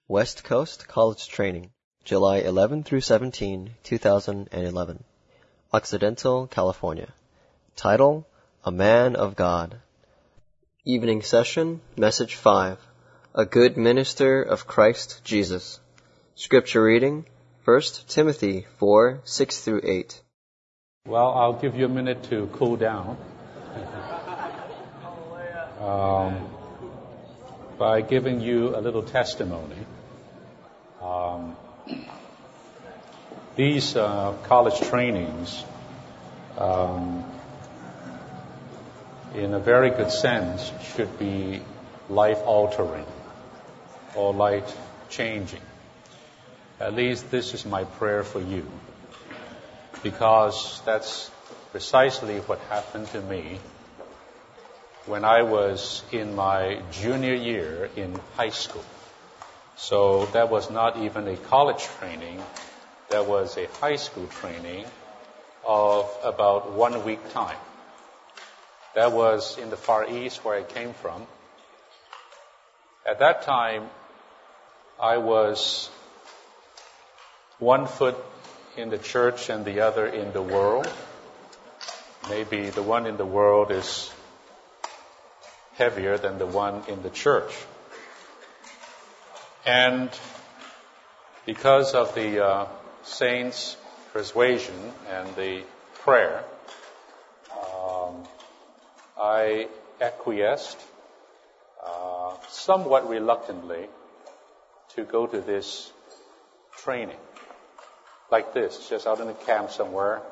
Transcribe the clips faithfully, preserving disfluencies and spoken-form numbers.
West Coast College Training, July eleventh through seventeenth, two thousand eleven. Occidental, California. Title, A Man of God. Evening Session, Message five. A Good Minister of Christ Jesus. Scripture reading, First Timothy four, six through eight. Well, I'll give you a minute to cool down um, by giving you a little testimony. Um, these uh, college trainings, um, in a very good sense, should be life-altering or life-changing. At least this is my prayer for you, because that's precisely what happened to me when I was in my junior year in high school. So that was not even a college training, that was a high school training of about one week time. That was in the Far East where I came from. At that time, I was one foot in the church and the other in the world. Maybe the one in the world is heavier than the one in the church. And because of the uh, saints' persuasion and the prayer, um, I acquiesced uh, somewhat reluctantly to go to this training. Like this, just out in a camp somewhere.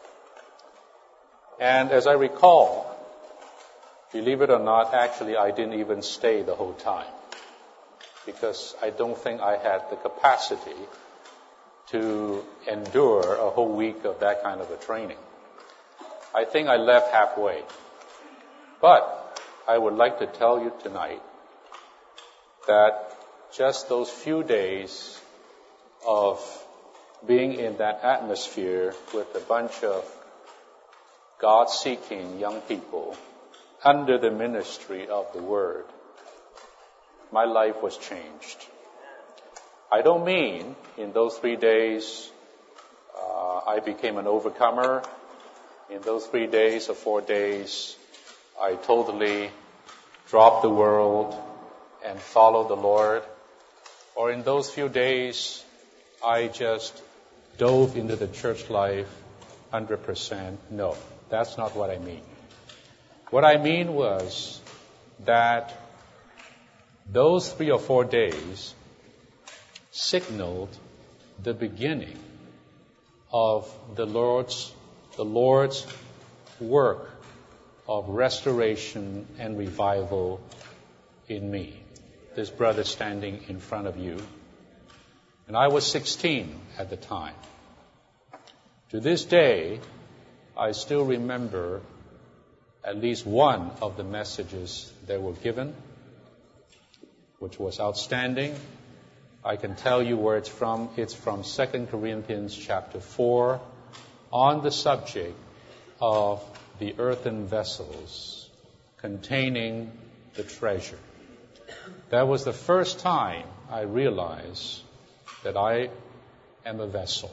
And as I recall, believe it or not, actually I didn't even stay the whole time, because I don't think I had the capacity to endure a whole week of that kind of a training. I think I left halfway. But I would like to tell you tonight that just those few days of being in that atmosphere with a bunch of God-seeking young people under the ministry of the Word, my life was changed. I don't mean in those three days uh, I became an overcomer. In those three days or four days, I totally dropped the world and followed the Lord. Or in those few days, I just dove into the church life one hundred percent. No, that's not what I mean. What I mean was that those three or four days signaled the beginning of the Lord's, the Lord's work of restoration and revival in me. This brother standing in front of you. And I was sixteen at the time. To this day, I still remember at least one of the messages that were given, which was outstanding. I can tell you where it's from. It's from Second Corinthians chapter four, on the subject of the earthen vessels containing the treasure. That was the first time I realized that I am a vessel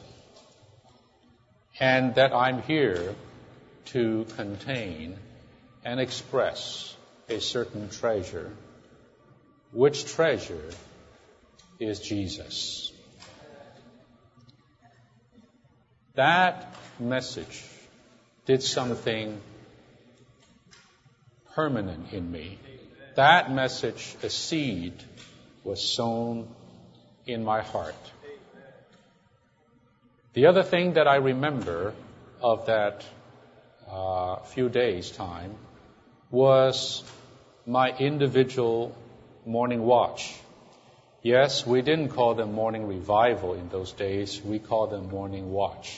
and that I'm here to contain and express a certain treasure. Which treasure is Jesus? That message did something permanent in me. That message, a seed, was sown in my heart. The other thing that I remember of that uh, few days' time was my individual morning watch. Yes, we didn't call them morning revival in those days. We called them morning watch.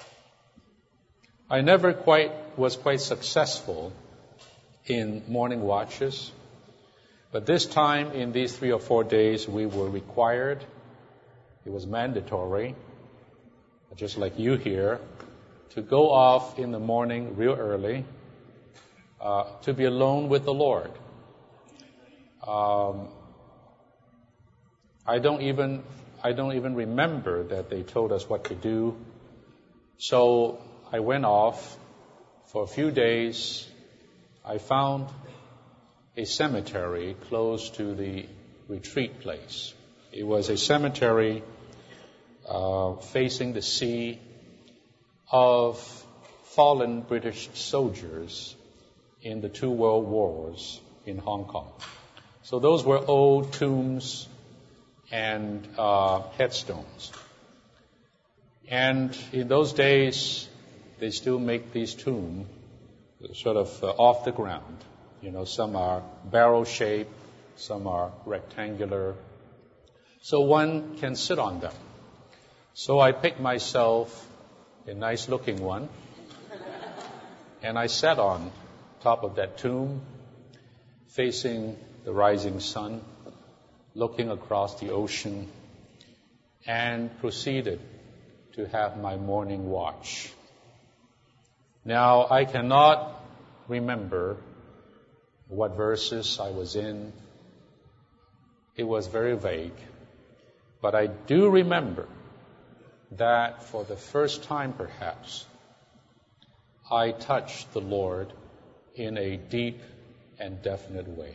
I never quite was quite successful in morning watches. But this time, in these three or four days, we were required, it was mandatory, just like you here, to go off in the morning real early, uh, to be alone with the Lord. Um, I don't even I don't even remember that they told us what to do. So I went off for a few days. I found a cemetery close to the retreat place. It was a cemetery uh, facing the sea of fallen British soldiers in the two world wars in Hong Kong. So those were old tombs and uh, headstones. And in those days, they still make these tombs sort of uh, off the ground. You know, some are barrel-shaped, some are rectangular. So one can sit on them. So I picked myself a nice-looking one, and I sat on top of that tomb, facing the rising sun, looking across the ocean, and proceeded to have my morning watch. Now, I cannot remember what verses I was in. It was very vague. But I do remember that for the first time, perhaps, I touched the Lord in a deep and definite way.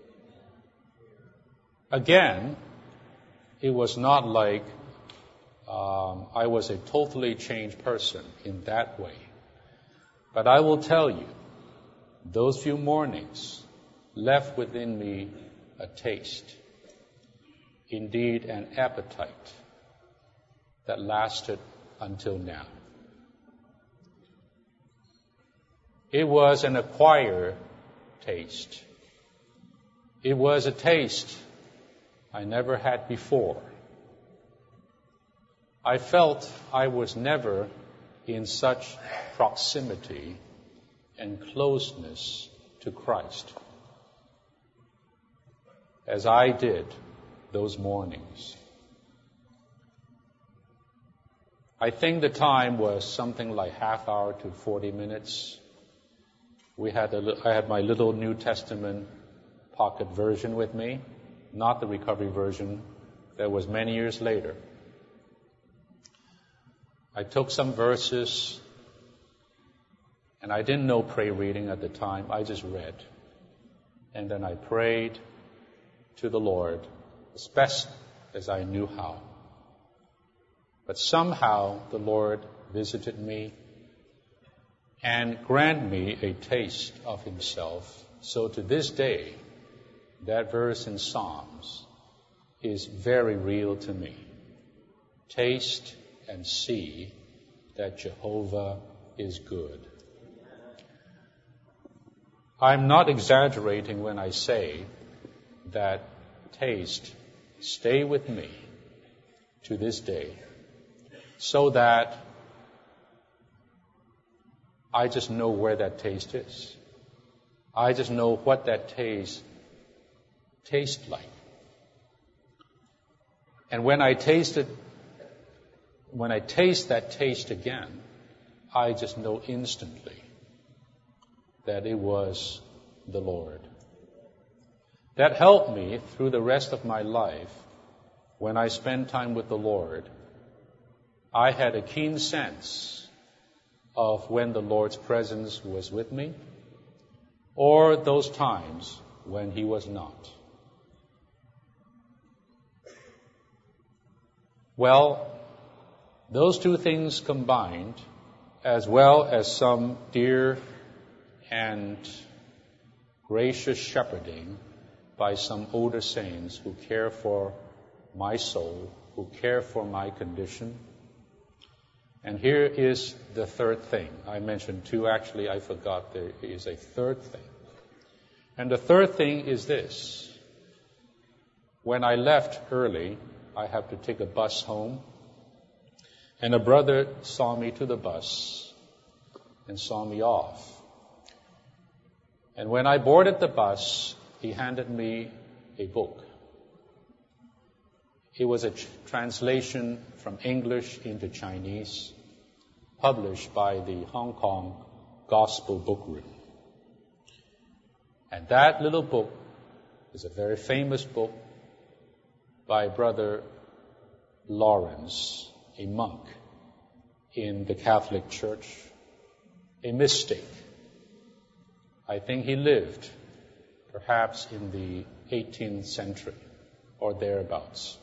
Again, it was not like um, I was a totally changed person in that way. But I will tell you, those few mornings left within me a taste, indeed an appetite, that lasted until now. It was an acquired taste. It was a taste I never had before. I felt I was never in such proximity and closeness to Christ as I did those mornings. I think the time was something like half hour to forty minutes. We had a, I had my little New Testament pocket version with me, not the recovery version. That was many years later. I took some verses, and I didn't know prayer reading at the time. I just read. And then I prayed to the Lord as best as I knew how. But somehow the Lord visited me and granted me a taste of Himself. So to this day, that verse in Psalms is very real to me. Taste and see that Jehovah is good. I'm not exaggerating when I say that taste stay with me to this day, so that I just know where that taste is. I just know what that taste tastes like. And when I taste it, when I taste that taste again, I just know instantly that it was the Lord. That helped me through the rest of my life. When I spent time with the Lord, I had a keen sense of when the Lord's presence was with me, or those times when He was not. Well, those two things combined, as well as some dear and gracious shepherding by some older saints who care for my soul, who care for my condition. And here is the third thing. I mentioned two, actually I forgot there is a third thing. And the third thing is this. When I left early, I had to take a bus home, and a brother saw me to the bus and saw me off. And when I boarded the bus, he handed me a book. It was a tr- translation from English into Chinese, published by the Hong Kong Gospel Book Room. And that little book is a very famous book. by Brother Lawrence, a monk in the Catholic Church, a mistake. I think he lived perhaps in the eighteenth century or thereabouts.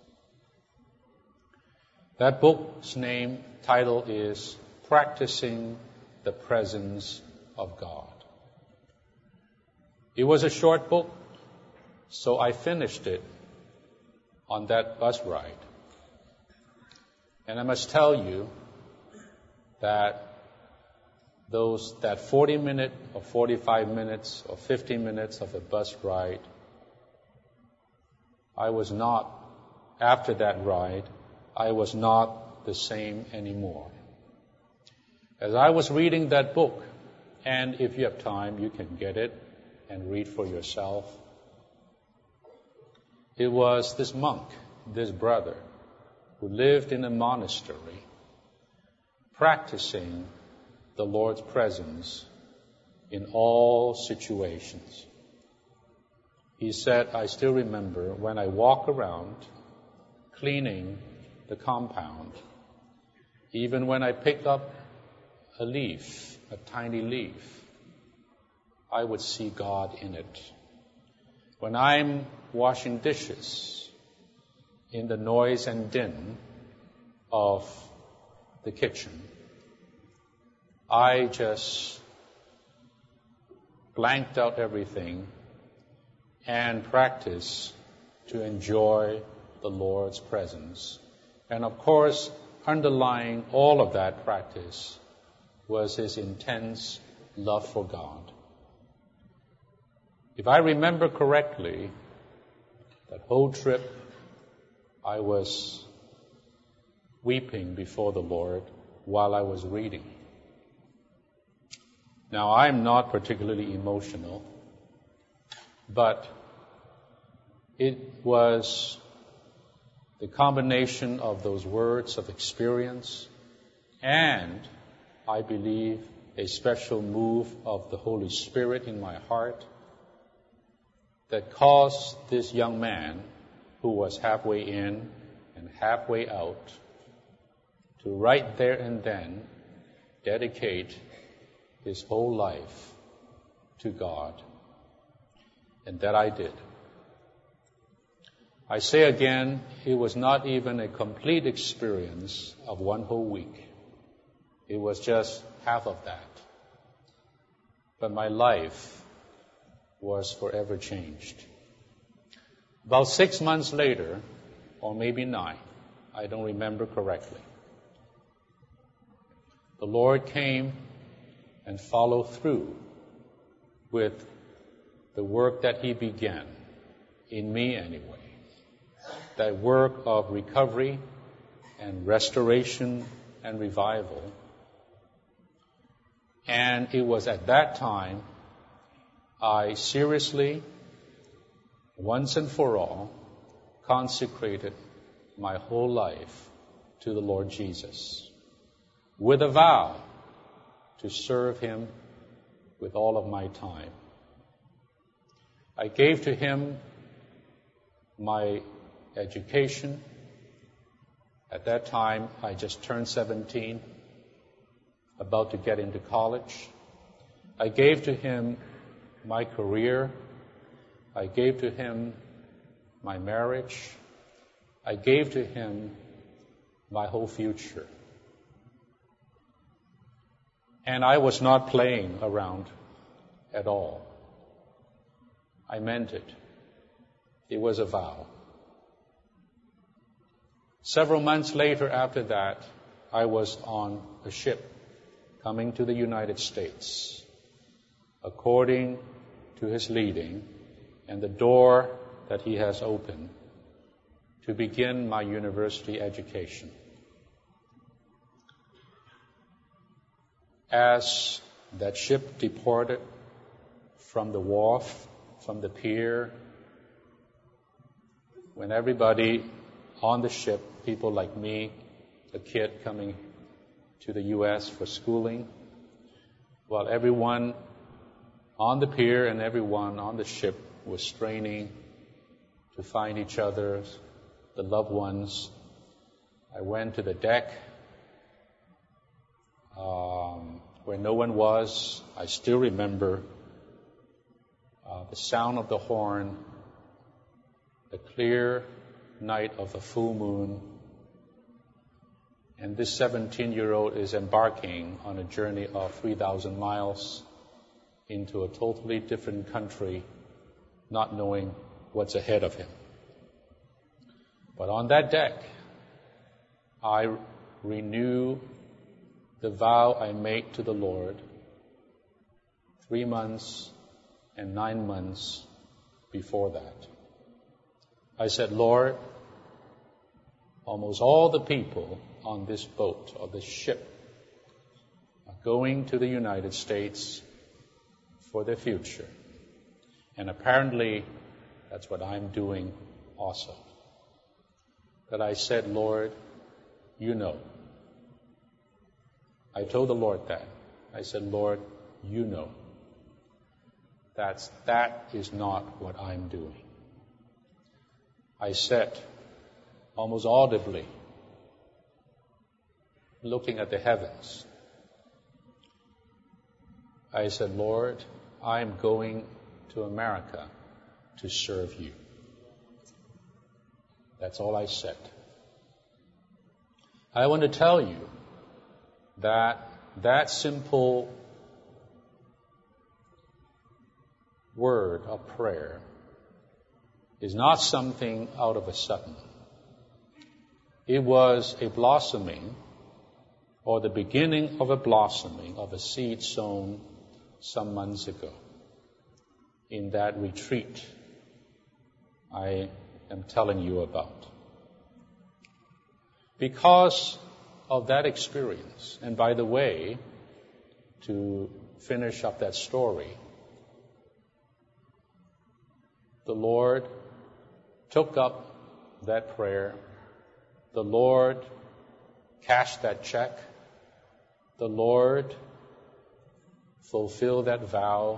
That book's name, title is Practicing the Presence of God. It was a short book, so I finished it on that bus ride. And I must tell you that those that forty minute or forty-five minutes or fifty minutes of a bus ride, I was not, after that ride, I was not the same anymore. As I was reading that book, and if you have time, you can get it and read for yourself. It was this monk, this brother, who lived in a monastery, practicing the Lord's presence in all situations. He said, I still remember when I walk around cleaning the compound, even when I pick up a leaf, a tiny leaf, I would see God in it. When I'm washing dishes in the noise and din of the kitchen, I just blanked out everything and practiced to enjoy the Lord's presence. And of course, underlying all of that practice was his intense love for God. If I remember correctly, that whole trip I was weeping before the Lord while I was reading. Now, I'm not particularly emotional, but it was the combination of those words of experience and, I believe, a special move of the Holy Spirit in my heart that caused this young man, who was halfway in and halfway out, to right there and then dedicate his whole life to God. And that I did. I say again, it was not even a complete experience of one whole week. It was just half of that. But my life was forever changed. About six months later, or maybe nine, I don't remember correctly, the Lord came and followed through with the work that He began, in me anyway, that work of recovery and restoration and revival. And it was at that time I seriously, once and for all, consecrated my whole life to the Lord Jesus, with a vow to serve Him with all of my time. I gave to Him my education. At that time, I just turned seventeen, about to get into college. I gave to Him my career. I gave to Him my marriage. I gave to Him my whole future. And I was not playing around at all. I meant it. It was a vow. Several months later after that, I was on a ship coming to the United States, according to His leading and the door that He has opened to begin my university education. As that ship departed from the wharf, from the pier, when everybody on the ship, people like me, a kid coming to the U S for schooling, while everyone on the pier and everyone on the ship was straining to find each other, the loved ones. I went to the deck um, where no one was. I still remember uh, the sound of the horn, the clear night of the full moon, and this seventeen-year-old is embarking on a journey of three thousand miles into a totally different country, not knowing what's ahead of him. But on that deck, I renew the vow I made to the Lord three months and nine months before that. I said, Lord, almost all the people on this boat or this ship are going to the United States for their future. And apparently, that's what I'm doing also. That I said, Lord, you know. I told the Lord that. I said, Lord, you know. That's, that is not what I'm doing. I said, almost audibly, looking at the heavens, I said, Lord, I'm going to America to serve you. That's all I said. I want to tell you that that simple word of prayer is not something out of a sudden. It was a blossoming, or the beginning of a blossoming of a seed sown some months ago in that retreat I am telling you about. Because of that experience, and by the way, to finish up that story, the Lord took up that prayer. The Lord cashed that check. The Lord fulfilled that vow.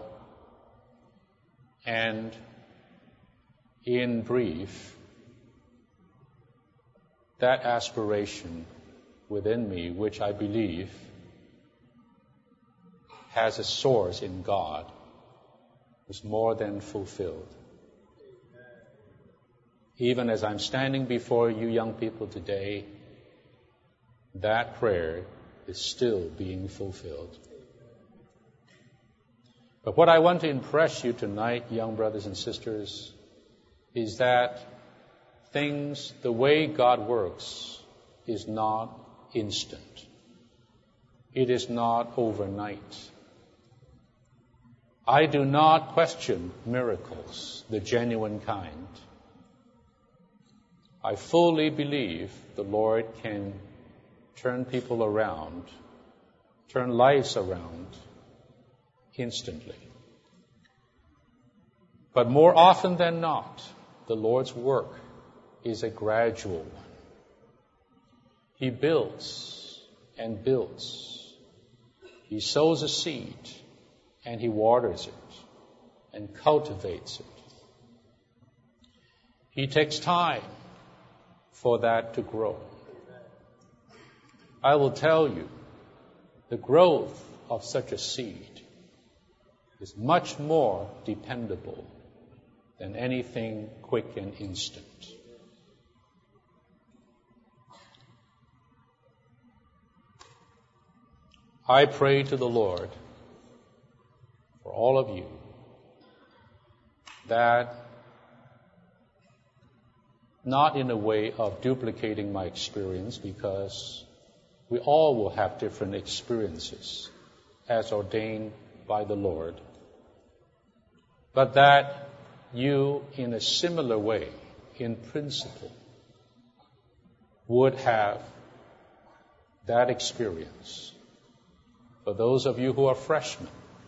And in brief, that aspiration within me, which I believe has a source in God, was more than fulfilled. Even as I'm standing before you young people today, that prayer is still being fulfilled. But what I want to impress you tonight, young brothers and sisters, is that things, the way God works, is not instant. It is not overnight. I do not question miracles, the genuine kind. I fully believe the Lord can turn people around, turn lives around instantly. But more often than not, the Lord's work is a gradual one. He builds and builds. He sows a seed and He waters it and cultivates it. He takes time for that to grow. I will tell you, the growth of such a seed is much more dependable than anything quick and instant. I pray to the Lord for all of you that, not in a way of duplicating my experience, because we all will have different experiences as ordained by the Lord, but that you, in a similar way, in principle, would have that experience. For those of you who are freshmen,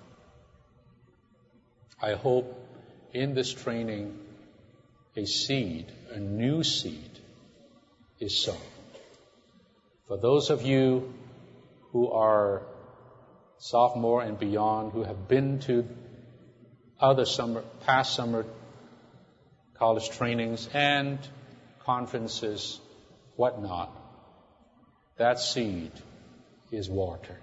I hope in this training a seed, a new seed, is sown. For those of you who are sophomore and beyond, who have been to other summer, past summer college trainings and conferences, whatnot, that seed is watered.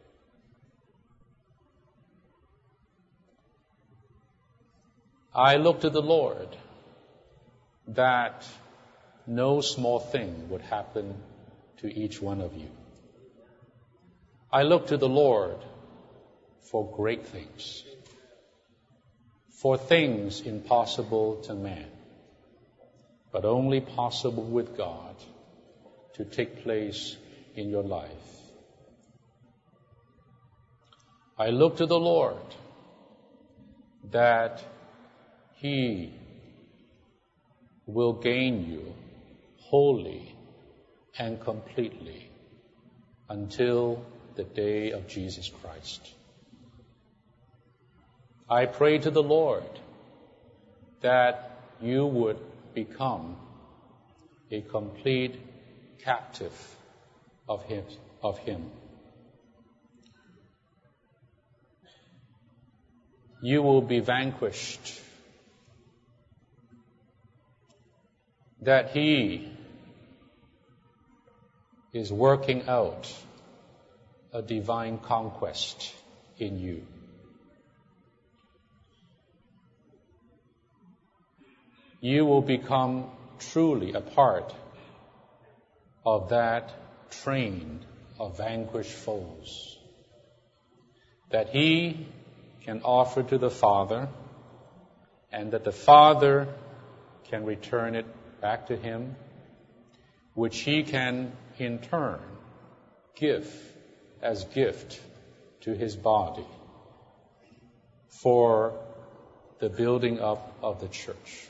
I look to the Lord that no small thing would happen to each one of you. I look to the Lord for great things, for things impossible to man, but only possible with God to take place in your life. I look to the Lord that He will gain you wholly and completely until the day of Jesus Christ. I pray to the Lord that you would become a complete captive of Him, of Him. You will be vanquished, that He is working out a divine conquest in you. You will become truly a part of that train of vanquished foes that He can offer to the Father, and that the Father can return it back to Him, which He can in turn give as gift to His body for the building up of the church.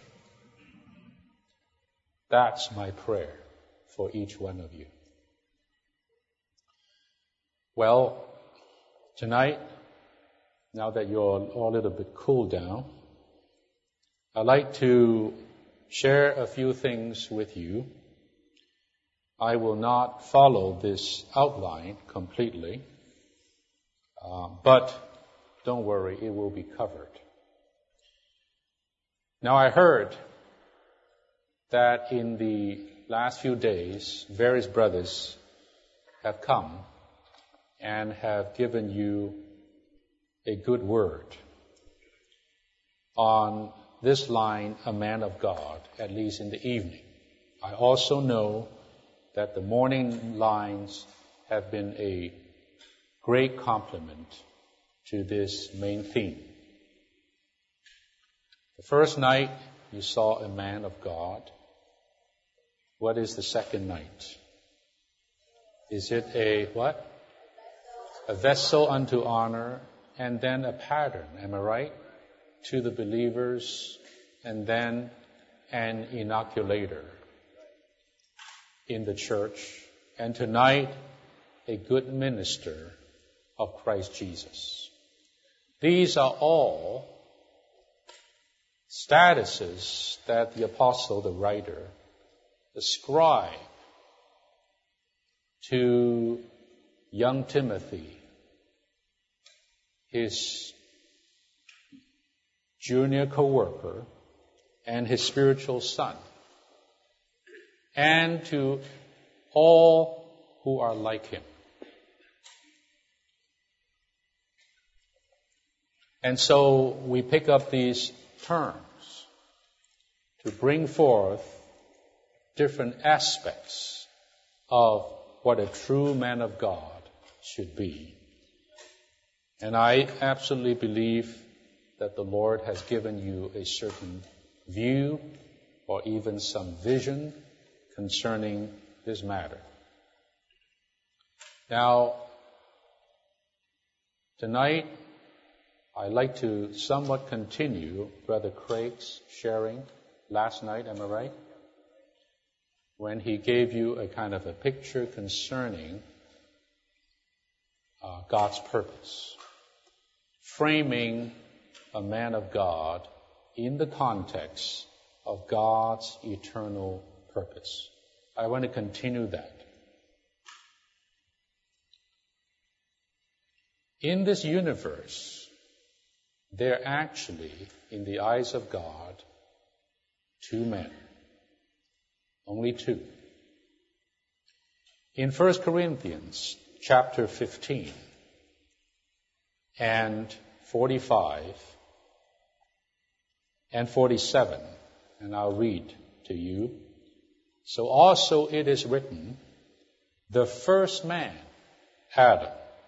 That's my prayer for each one of you. Well, tonight, now that you're all a little bit cooled down, I'd like to share a few things with you. I will not follow this outline completely, uh, but don't worry, it will be covered. Now, I heard that in the last few days, various brothers have come and have given you a good word on this line, a man of God, at least in the evening. I also know that the morning lines have been a great compliment to this main theme. The first night, you saw a man of God. What is the second night? Is it a what? A vessel unto honor, and then a pattern, am I right? To the believers, and then an inoculator in the church, and tonight, a good minister of Christ Jesus. These are all statuses that the apostle, the writer, ascribe to young Timothy, his junior co-worker, and his spiritual son, and to all who are like him. And so we pick up these terms to bring forth different aspects of what a true man of God should be. And I absolutely believe that the Lord has given you a certain view or even some vision concerning this matter. Now, tonight, I'd like to somewhat continue Brother Craig's sharing last night, am I right? When he gave you a kind of a picture concerning uh, God's purpose, framing a man of God in the context of God's eternal purpose. I want to continue that. In this universe, there are actually, in the eyes of God, two men. Only two. In First Corinthians chapter fifteen and forty-five and forty-seven, and I'll read to you. So also it is written, the first man, Adam,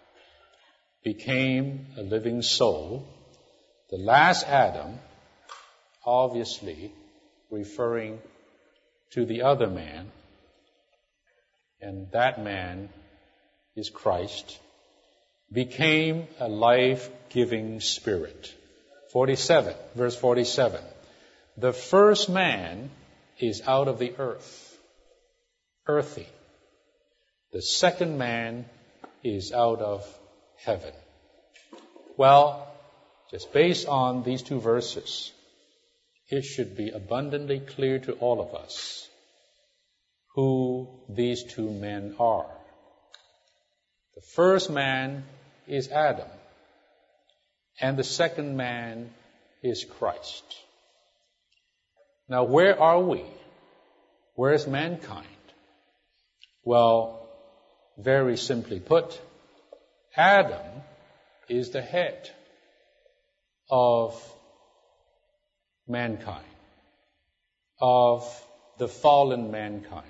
became a living soul. The last Adam, obviously referring to the other man, and that man is Christ, became a life-giving spirit. forty-seven, verse forty-seven. The first man is out of the earth, earthy. The second man is out of heaven. Well, just based on these two verses, it should be abundantly clear to all of us who these two men are. The first man is Adam, and the second man is Christ. Now, where are we? Where is mankind? Well, very simply put, Adam is the head of mankind, of the fallen mankind.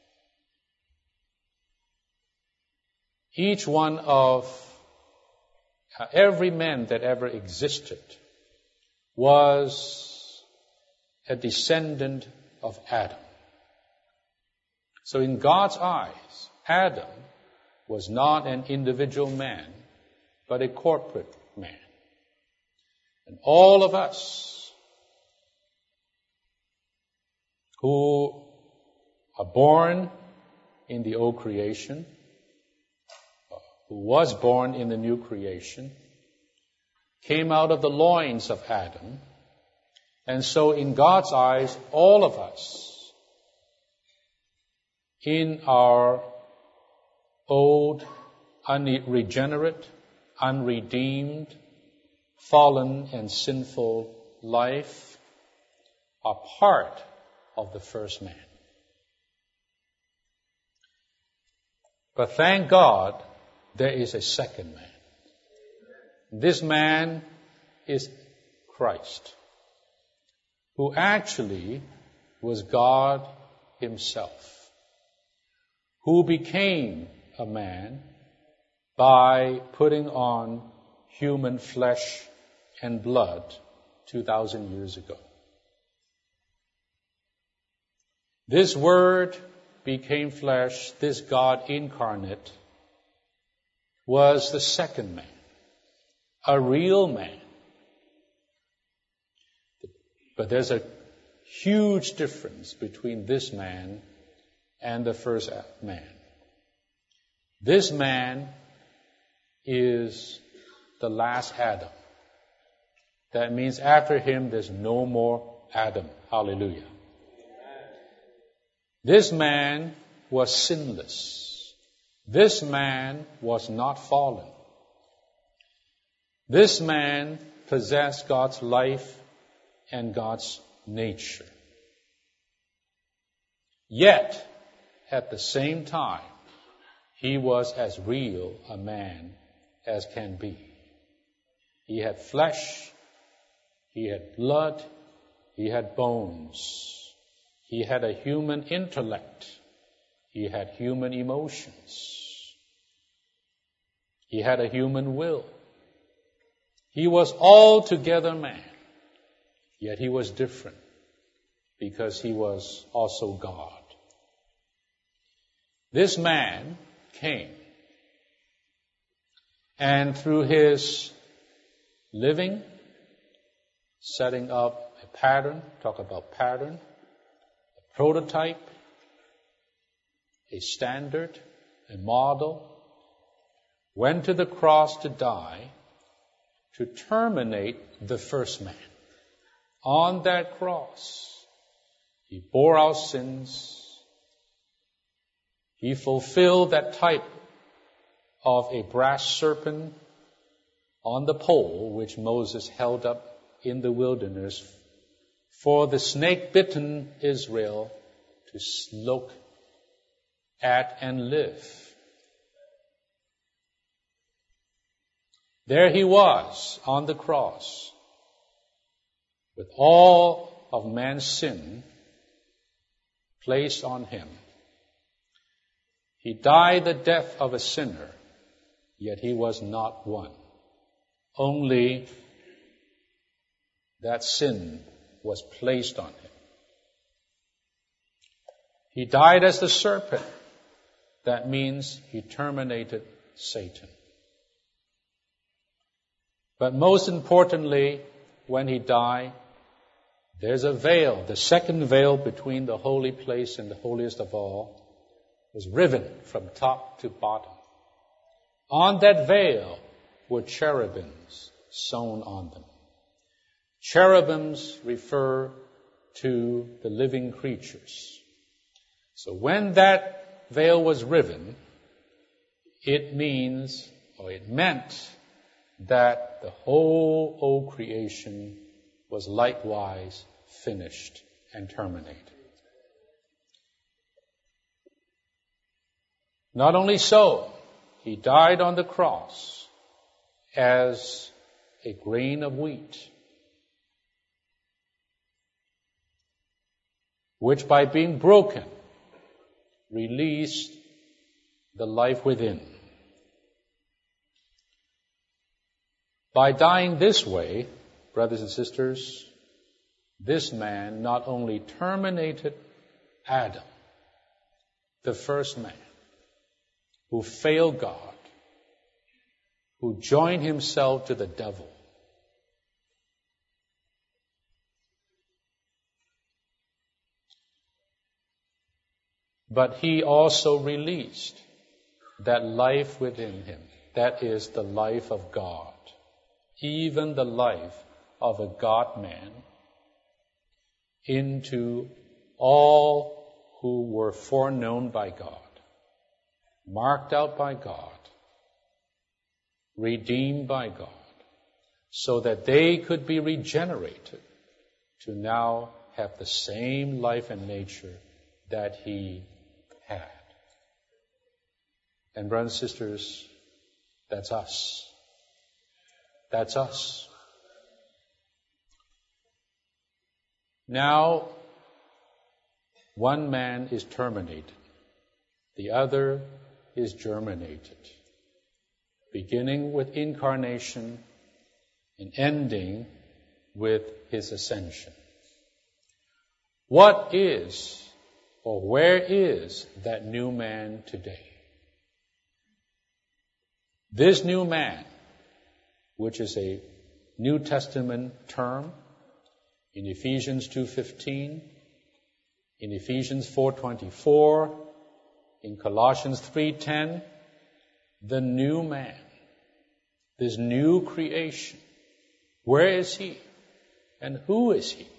Each one of uh, every man that ever existed was a descendant of Adam. So in God's eyes, Adam was not an individual man, but a corporate man. And all of us who are born in the old creation, who was born in the new creation, came out of the loins of Adam. And so in God's eyes, all of us, in our old, unregenerate, unredeemed, fallen and sinful life, are part of the first man. But thank God, there is a second man. This man is Christ, who actually was God himself, who became a man by putting on human flesh and blood two thousand years ago. This Word became flesh, this God incarnate, was the second man, a real man. But there's a huge difference between this man and the first man. This man is the last Adam. That means after him there's no more Adam. Hallelujah. This man was sinless. This man was not fallen. This man possessed God's life and God's nature. Yet, at the same time, he was as real a man as can be. He had flesh, he had blood, he had bones. He had a human intellect. He had human emotions. He had a human will. He was altogether man. Yet he was different because he was also God. This man came, and through his living, setting up a pattern, talk about pattern, a prototype, a standard, a model, went to the cross to die to terminate the first man. On that cross, he bore our sins. He fulfilled that type of a brass serpent on the pole which Moses held up in the wilderness for the snake-bitten Israel to look at and live. There he was on the cross with all of man's sin placed on him. He died the death of a sinner, yet he was not one. Only that sin was placed on him. He died as the serpent. That means he terminated Satan. But most importantly, when he died, there's a veil. The second veil between the holy place and the holiest of all was riven from top to bottom. On that veil were cherubims sewn on them. Cherubims refer to the living creatures. So when that veil was riven, it means, or it meant, that the whole old creation was likewise finished and terminated. Not only so, he died on the cross as a grain of wheat, which by being broken released the life within. By dying this way, brothers and sisters, this man not only terminated Adam, the first man, who failed God, who joined himself to the devil, but he also released that life within him, that is the life of God, even the life of a God-man, into all who were foreknown by God, marked out by God, redeemed by God, so that they could be regenerated to now have the same life and nature that he had. And brothers and sisters, that's us. That's us. Now, one man is terminated. The other is germinated. Beginning with incarnation and ending with his ascension. What is, or where is that new man today? This new man, which is a New Testament term, in Ephesians two fifteen, in Ephesians four twenty-four, in Colossians three ten, the new man, this new creation. Where is he? And who is he?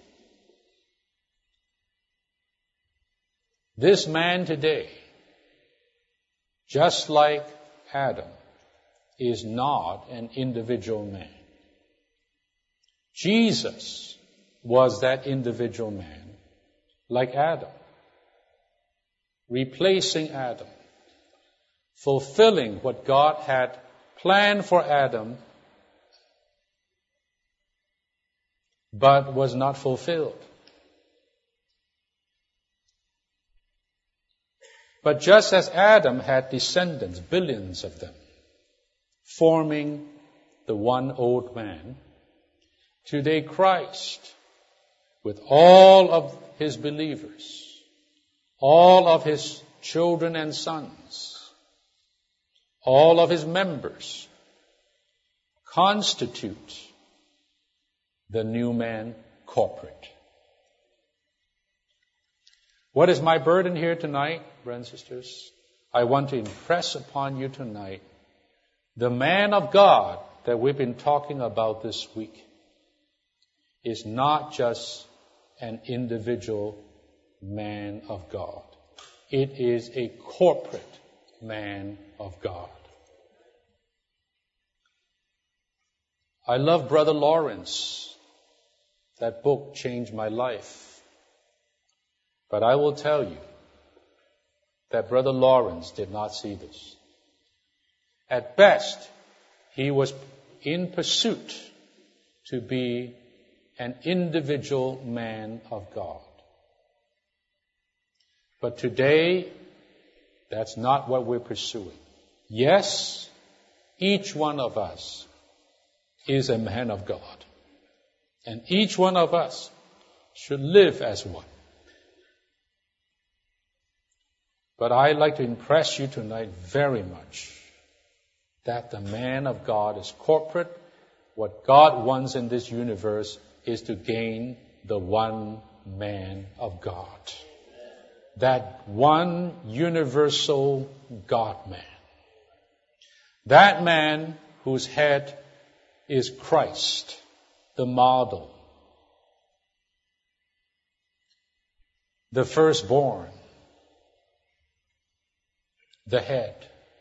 This man today, just like Adam, is not an individual man. Jesus was that individual man, like Adam, replacing Adam, fulfilling what God had planned for Adam, but was not fulfilled. But just as Adam had descendants, billions of them, forming the one old man, today Christ, with all of his believers, all of his children and sons, all of his members, constitute the new man corporate. What is my burden here tonight, brothers and sisters? I want to impress upon you tonight the man of God that we've been talking about this week is not just an individual man of God. It is a corporate man of God. I love Brother Lawrence. That book changed my life. But I will tell you that Brother Lawrence did not see this. At best, he was in pursuit to be an individual man of God. But today, that's not what we're pursuing. Yes, each one of us is a man of God. And each one of us should live as one. But I'd like to impress you tonight very much that the man of God is corporate. What God wants in this universe is to gain the one man of God. That one universal God-man. That man whose head is Christ, the model, the firstborn, the head.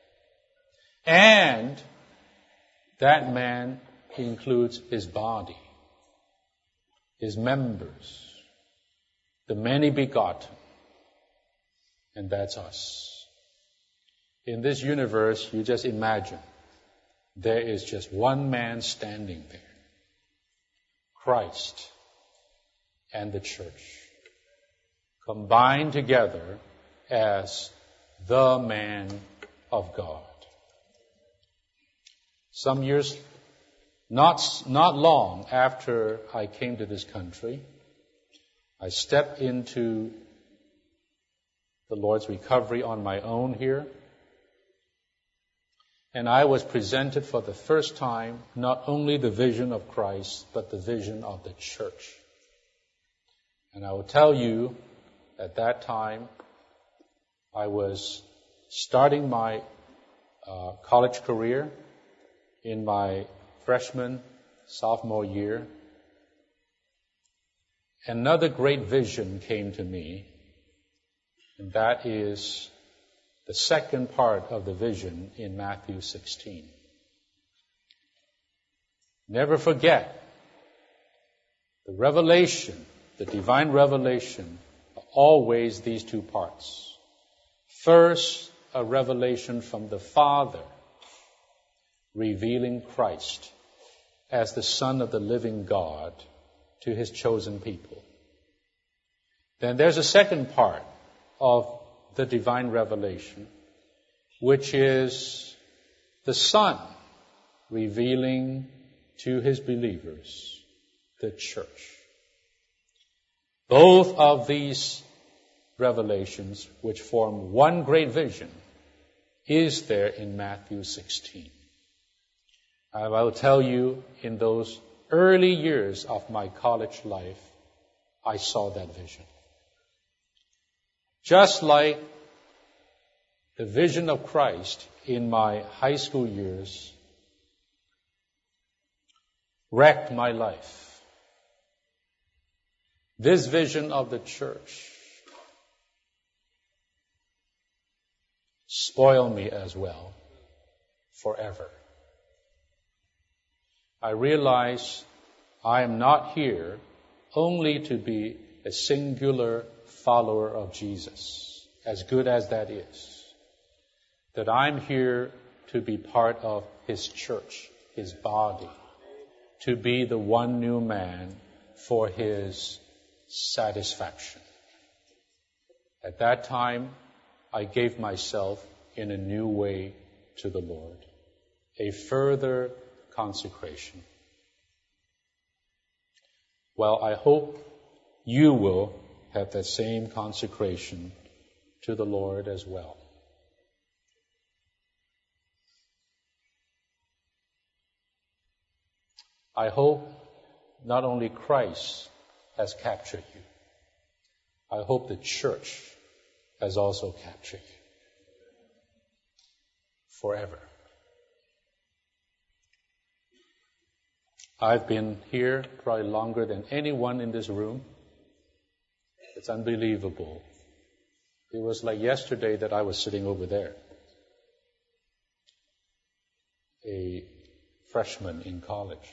And that man includes his body, his members, the many begotten. And that's us. In this universe, you just imagine there is just one man standing there. Christ and the church combined together as the man of God. Some years, not, not long after I came to this country, I stepped into the Lord's recovery on my own here. And I was presented for the first time not only the vision of Christ, but the vision of the church. And I will tell you, at that time, I was starting my uh, college career in my freshman, sophomore year. Another great vision came to me, and that is the second part of the vision in Matthew sixteen. Never forget, the revelation, the divine revelation, are always these two parts. First, a revelation from the Father, revealing Christ as the Son of the living God to His chosen people. Then there's a second part of the divine revelation, which is the Son revealing to His believers, the church. Both of these revelations, which form one great vision, is there in Matthew sixteen. I will tell you, in those early years of my college life, I saw that vision. Just like the vision of Christ in my high school years wrecked my life. This vision of the church spoiled me as well, forever. I realize I am not here only to be a singular follower of Jesus, as good as that is. That I'm here to be part of His church, His body, to be the one new man for His satisfaction. At that time, I gave myself in a new way to the Lord, a further consecration. Well, I hope you will have that same consecration to the Lord as well. I hope not only Christ has captured you, I hope the church has also captured you forever. I've been here probably longer than anyone in this room. It's unbelievable. It was like yesterday that I was sitting over there, a freshman in college,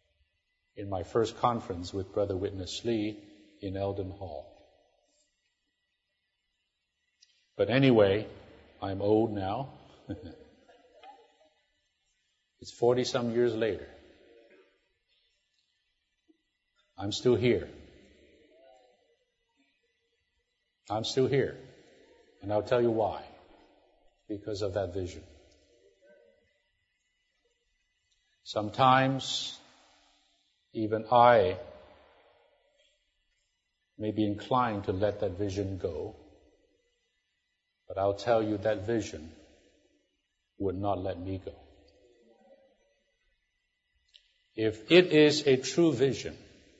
in my first conference with Brother Witness Lee in Eldon Hall. But anyway, I'm old now. It's forty some years later. I'm still here. I'm still here. And I'll tell you why. Because of that vision. Sometimes even I may be inclined to let that vision go. But I'll tell you that vision would not let me go. If it is a true vision,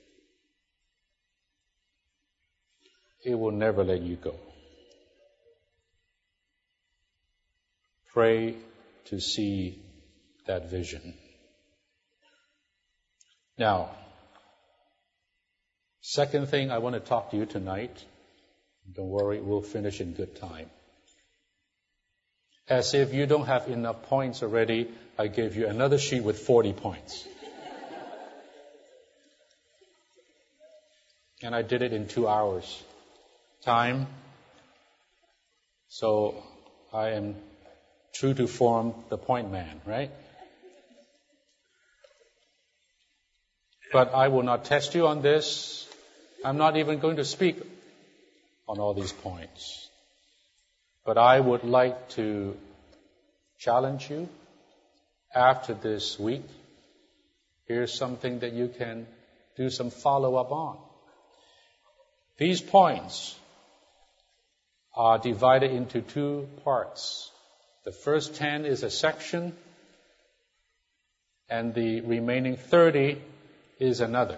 it will never let you go. Pray to see that vision. Now, second thing I want to talk to you tonight, don't worry, we'll finish in good time. As if you don't have enough points already, I gave you another sheet with forty points. And I did it in two hours time. So I am true to form, the point man, right? But I will not test you on this. I'm not even going to speak on all these points. But I would like to challenge you after this week. Here's something that you can do some follow-up on. These points are divided into two parts. The first ten is a section, and the remaining thirty is another.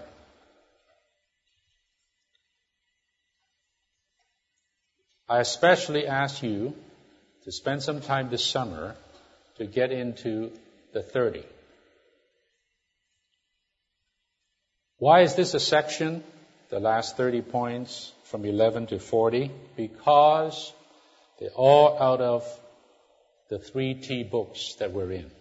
I especially ask you to spend some time this summer to get into the thirty. Why is this a section? The last thirty points from eleven to forty, because they're all out of the three T books that we're in.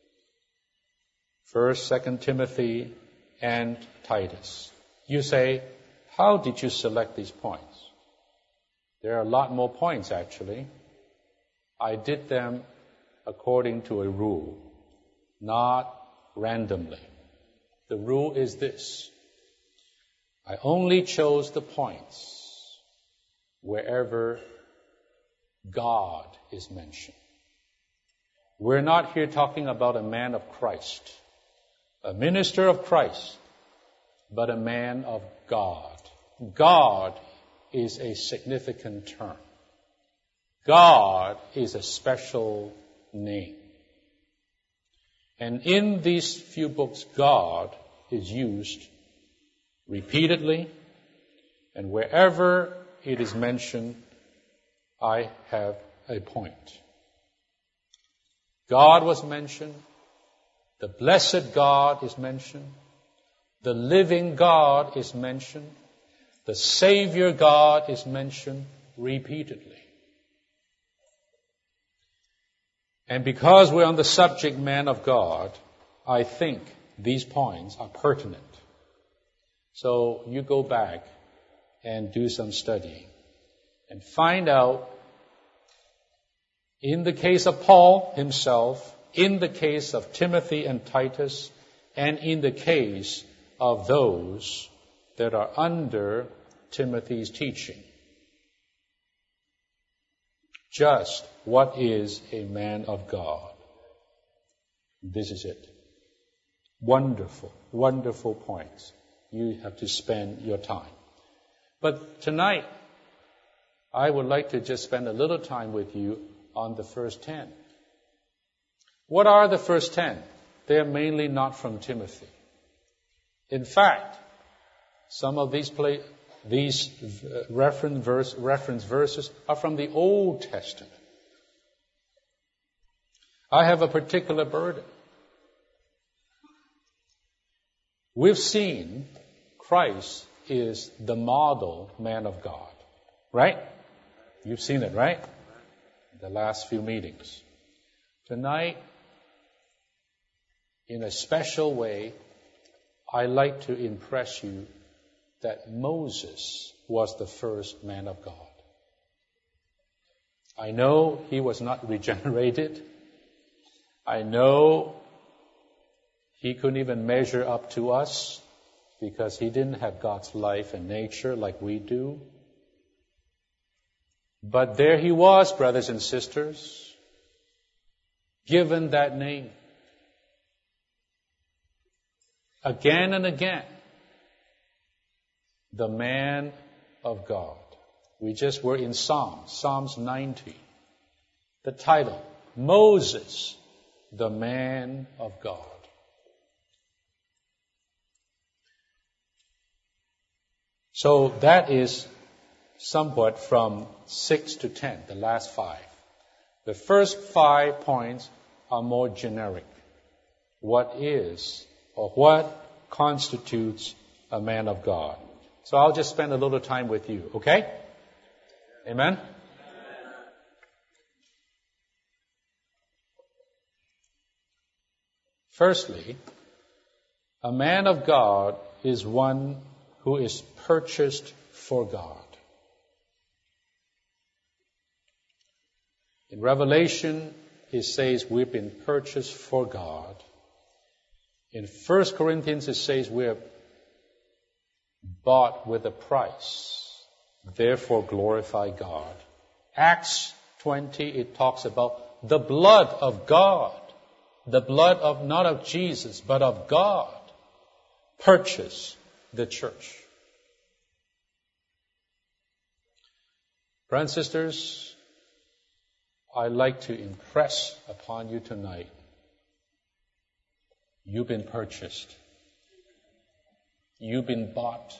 First, Second Timothy, and Titus. You say, how did you select these points? There are a lot more points, actually. I did them according to a rule, not randomly. The rule is this. I only chose the points wherever God is mentioned. We're not here talking about a man of Christ, a minister of Christ, but a man of God. God is a significant term. God is a special name. And in these few books, God is used repeatedly, and wherever it is mentioned, I have a point. God was mentioned. The blessed God is mentioned. The living God is mentioned. The Savior God is mentioned repeatedly. And because we're on the subject man of God, I think these points are pertinent. So you go back and do some studying and find out, in the case of Paul himself, in the case of Timothy and Titus, and in the case of those that are under Timothy's teaching, just what is a man of God? This is it. Wonderful, wonderful points. You have to spend your time. But tonight, I would like to just spend a little time with you on the first ten. What are the first ten? They're mainly not from Timothy. In fact, some of these play, these reference, verse, reference verses are from the Old Testament. I have a particular burden. We've seen Christ is the model man of God, right? You've seen it, right? The last few meetings. Tonight, in a special way, I like to impress you that Moses was the first man of God. I know he was not regenerated. I know he couldn't even measure up to us because he didn't have God's life and nature like we do. But there he was, brothers and sisters, given that name. Again and again, the man of God. We just were in Psalms, Psalms ninety. The title, Moses, the man of God. So that is somewhat from six to ten, the last five. The first five points are more generic. What is or what constitutes a man of God? So I'll just spend a little time with you, okay? Amen? Firstly, a man of God is one who is purchased for God. In Revelation, it says we've been purchased for God. In First Corinthians, it says we're bought with a price. Therefore, glorify God. Acts twenty, it talks about the blood of God. The blood of, not of Jesus, but of God. Purchase the church. Brothers and sisters, I'd like to impress upon you tonight, you've been purchased. You've been bought.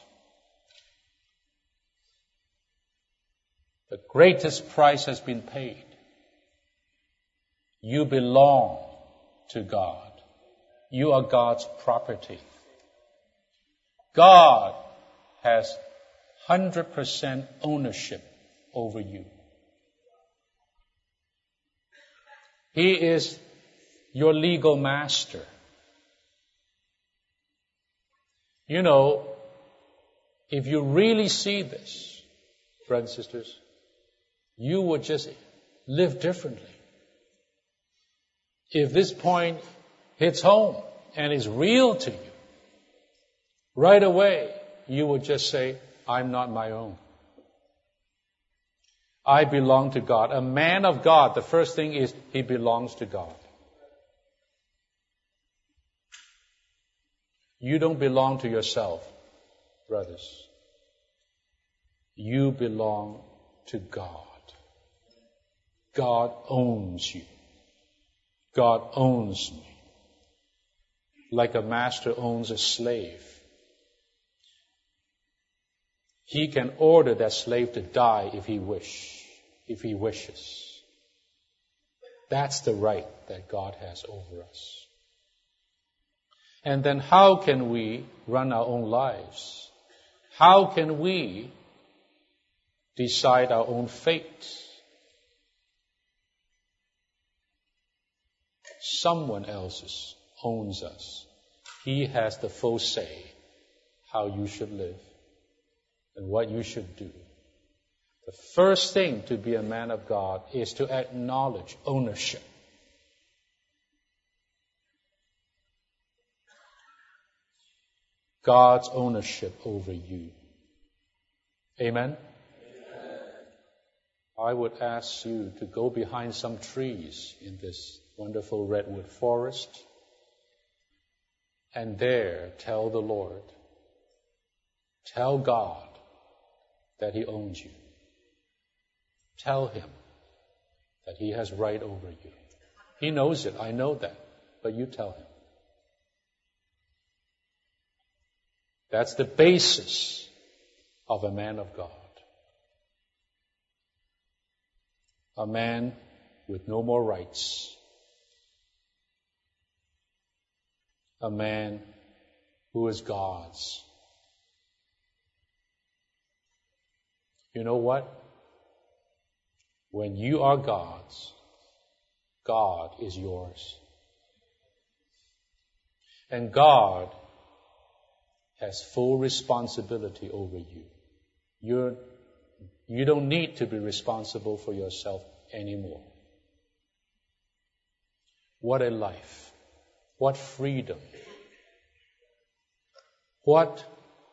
The greatest price has been paid. You belong to God. You are God's property. God has one hundred percent ownership over you. He is your legal master. You know, if you really see this, brothers and sisters, you would just live differently. If this point hits home and is real to you, right away you would just say, I'm not my own. I belong to God. A man of God, the first thing is he belongs to God. You don't belong to yourself, brothers. You belong to God. God owns you. God owns me. Like a master owns a slave. He can order that slave to die if he wish, if he wishes. That's the right that God has over us. And then how can we run our own lives? How can we decide our own fate? Someone else owns us. He has the full say how you should live and what you should do. The first thing to be a man of God is to acknowledge ownership. God's ownership over you. Amen? Amen? I would ask you to go behind some trees in this wonderful redwood forest and there tell the Lord, tell God that He owns you. Tell Him that He has right over you. He knows it, I know that, but you tell Him. That's the basis of a man of God. A man with no more rights. A man who is God's. You know what? When you are God's, God is yours. And God has full responsibility over you. You're, you don't need to be responsible for yourself anymore. What a life. What freedom. What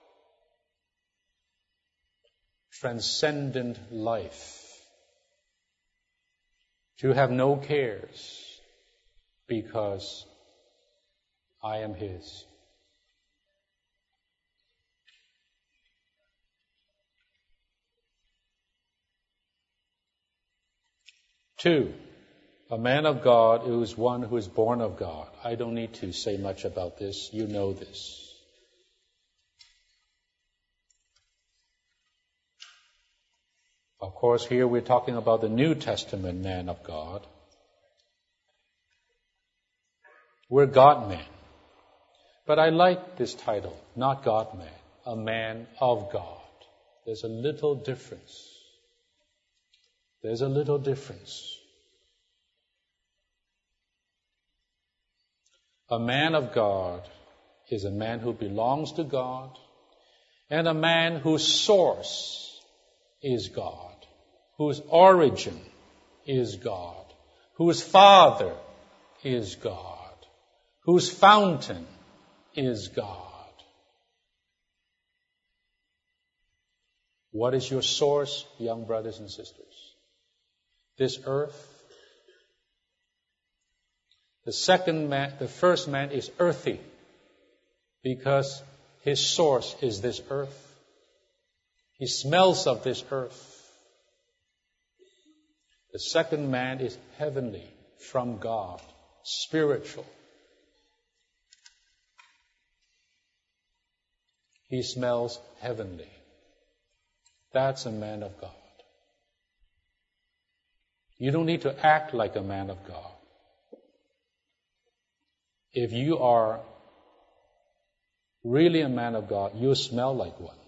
transcendent life. To have no cares because I am His. Two, a man of God is one who is born of God. I don't need to say much about this. You know this. Of course, here we're talking about the New Testament man of God. We're God-man. But I like this title, not God-man, a man of God. There's a little difference. There's a little difference. A man of God is a man who belongs to God, and a man whose source is God, whose origin is God, whose father is God, whose fountain is God. What is your source, young brothers and sisters? This earth? The second man, the first man is earthy because his source is this earth. He smells of this earth. The second man is heavenly, from God, spiritual. He smells heavenly. That's a man of God. You don't need to act like a man of God. If you are really a man of God, you smell like one.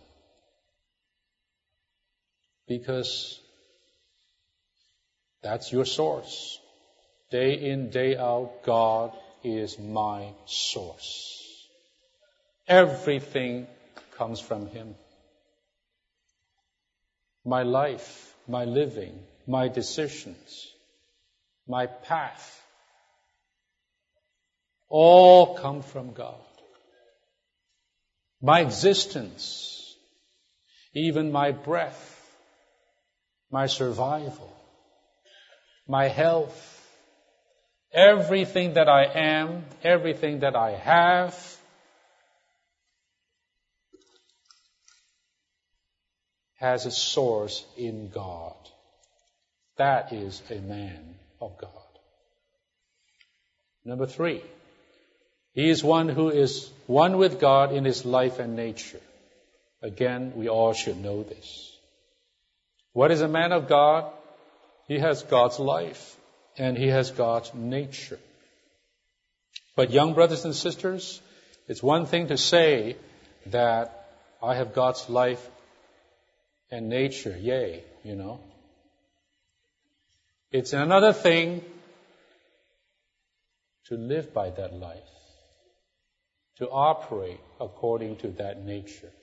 Because that's your source. Day in, day out, God is my source. Everything comes from Him. My life, my living, my decisions, my path, all come from God. My existence, even my breath, my survival, my health, everything that I am, everything that I have, has its source in God. That is a man of God. Number three, he is one who is one with God in his life and nature. Again, we all should know this. What is a man of God? He has God's life and he has God's nature. But young brothers and sisters, it's one thing to say that I have God's life and nature, yay, you know. It's another thing to live by that life, to operate according to that nature.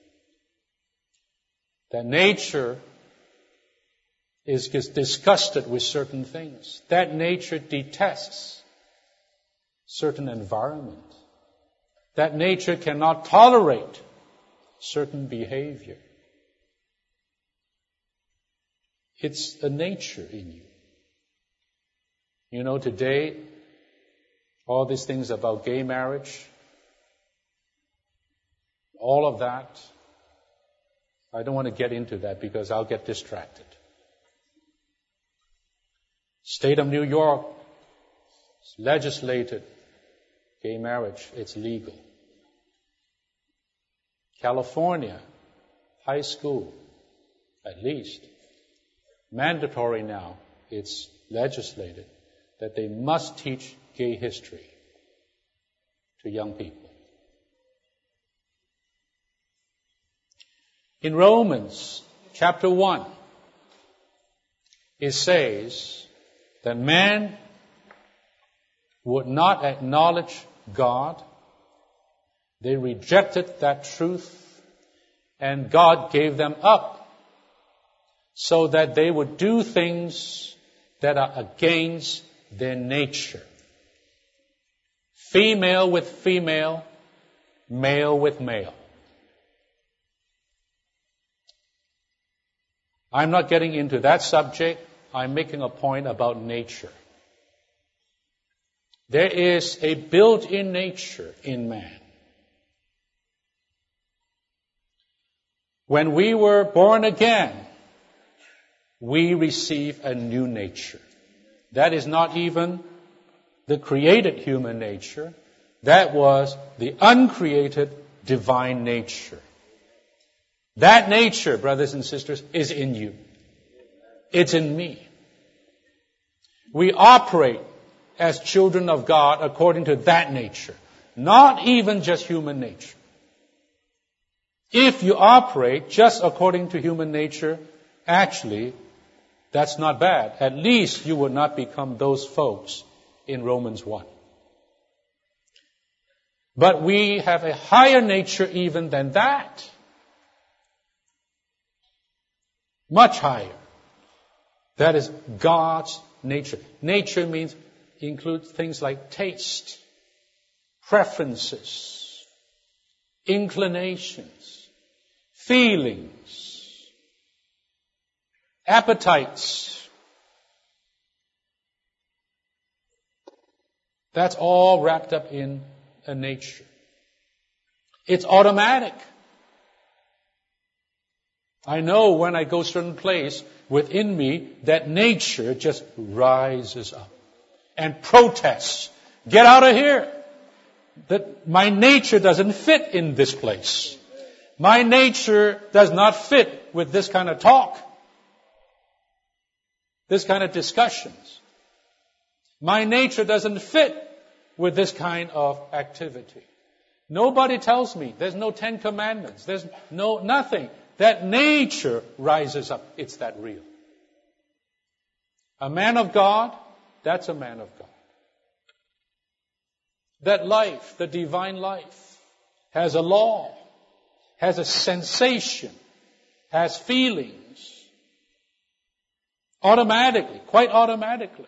That nature is disgusted with certain things. That nature detests certain environment. That nature cannot tolerate certain behavior. It's a nature in you. You know, today, all these things about gay marriage, all of that, I don't want to get into that because I'll get distracted. State of New York legislated gay marriage, it's legal. California, high school, at least, mandatory now, it's legislated that they must teach gay history to young people. In Romans chapter one, it says that man would not acknowledge God. They rejected that truth, and God gave them up so that they would do things that are against their nature. Female with female, male with male. I'm not getting into that subject. I'm making a point about nature. There is a built-in nature in man. When we were born again, we receive a new nature. That is not even the created human nature. That was the uncreated divine nature. That nature, brothers and sisters, is in you. It's in me. We operate as children of God according to that nature, not even just human nature. If you operate just according to human nature, actually, that's not bad. At least you will not become those folks in Romans one. But we have a higher nature even than that. Much higher. That is God's nature. Nature means, includes things like taste, preferences, inclinations, feelings, appetites. That's all wrapped up in a nature. It's automatic. I know when I go a certain place within me, that nature just rises up and protests. Get out of here. That my nature doesn't fit in this place. My nature does not fit with this kind of talk. This kind of discussions. My nature doesn't fit with this kind of activity. Nobody tells me. There's no Ten Commandments. There's no nothing. That nature rises up. It's that real. A man of God, that's a man of God. That life, the divine life, has a law, has a sensation, has feelings. Automatically, quite automatically.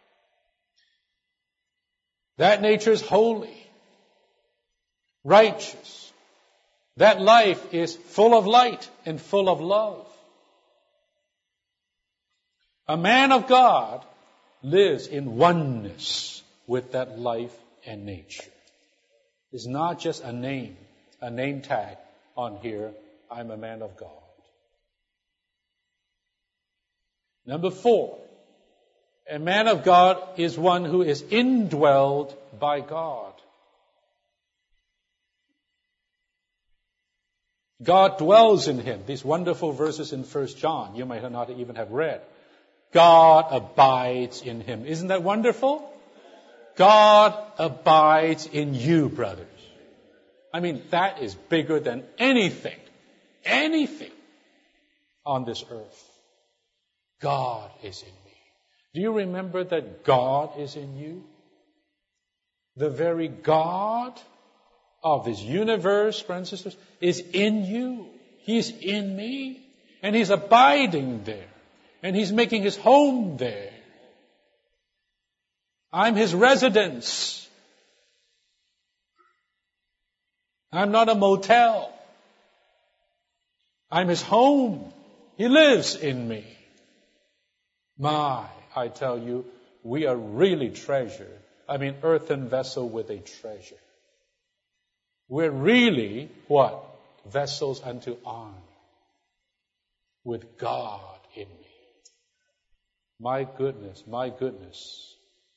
That nature is holy, righteous. That life is full of light and full of love. A man of God lives in oneness with that life and nature. It's not just a name, a name tag on here, I'm a man of God. Number four, a man of God is one who is indwelled by God. God dwells in him. These wonderful verses in First John, you might not even have read. God abides in him. Isn't that wonderful? God abides in you, brothers. I mean, that is bigger than anything, anything on this earth. God is in me. Do you remember that God is in you? The very God of this universe, brothers and sisters, is in you. He's in me. And He's abiding there. And He's making His home there. I'm His residence. I'm not a motel. I'm His home. He lives in me. My, I tell you, we are really treasured. I mean, earthen vessel with a treasure. We're really, what? Vessels unto honor. With God in me. My goodness, my goodness.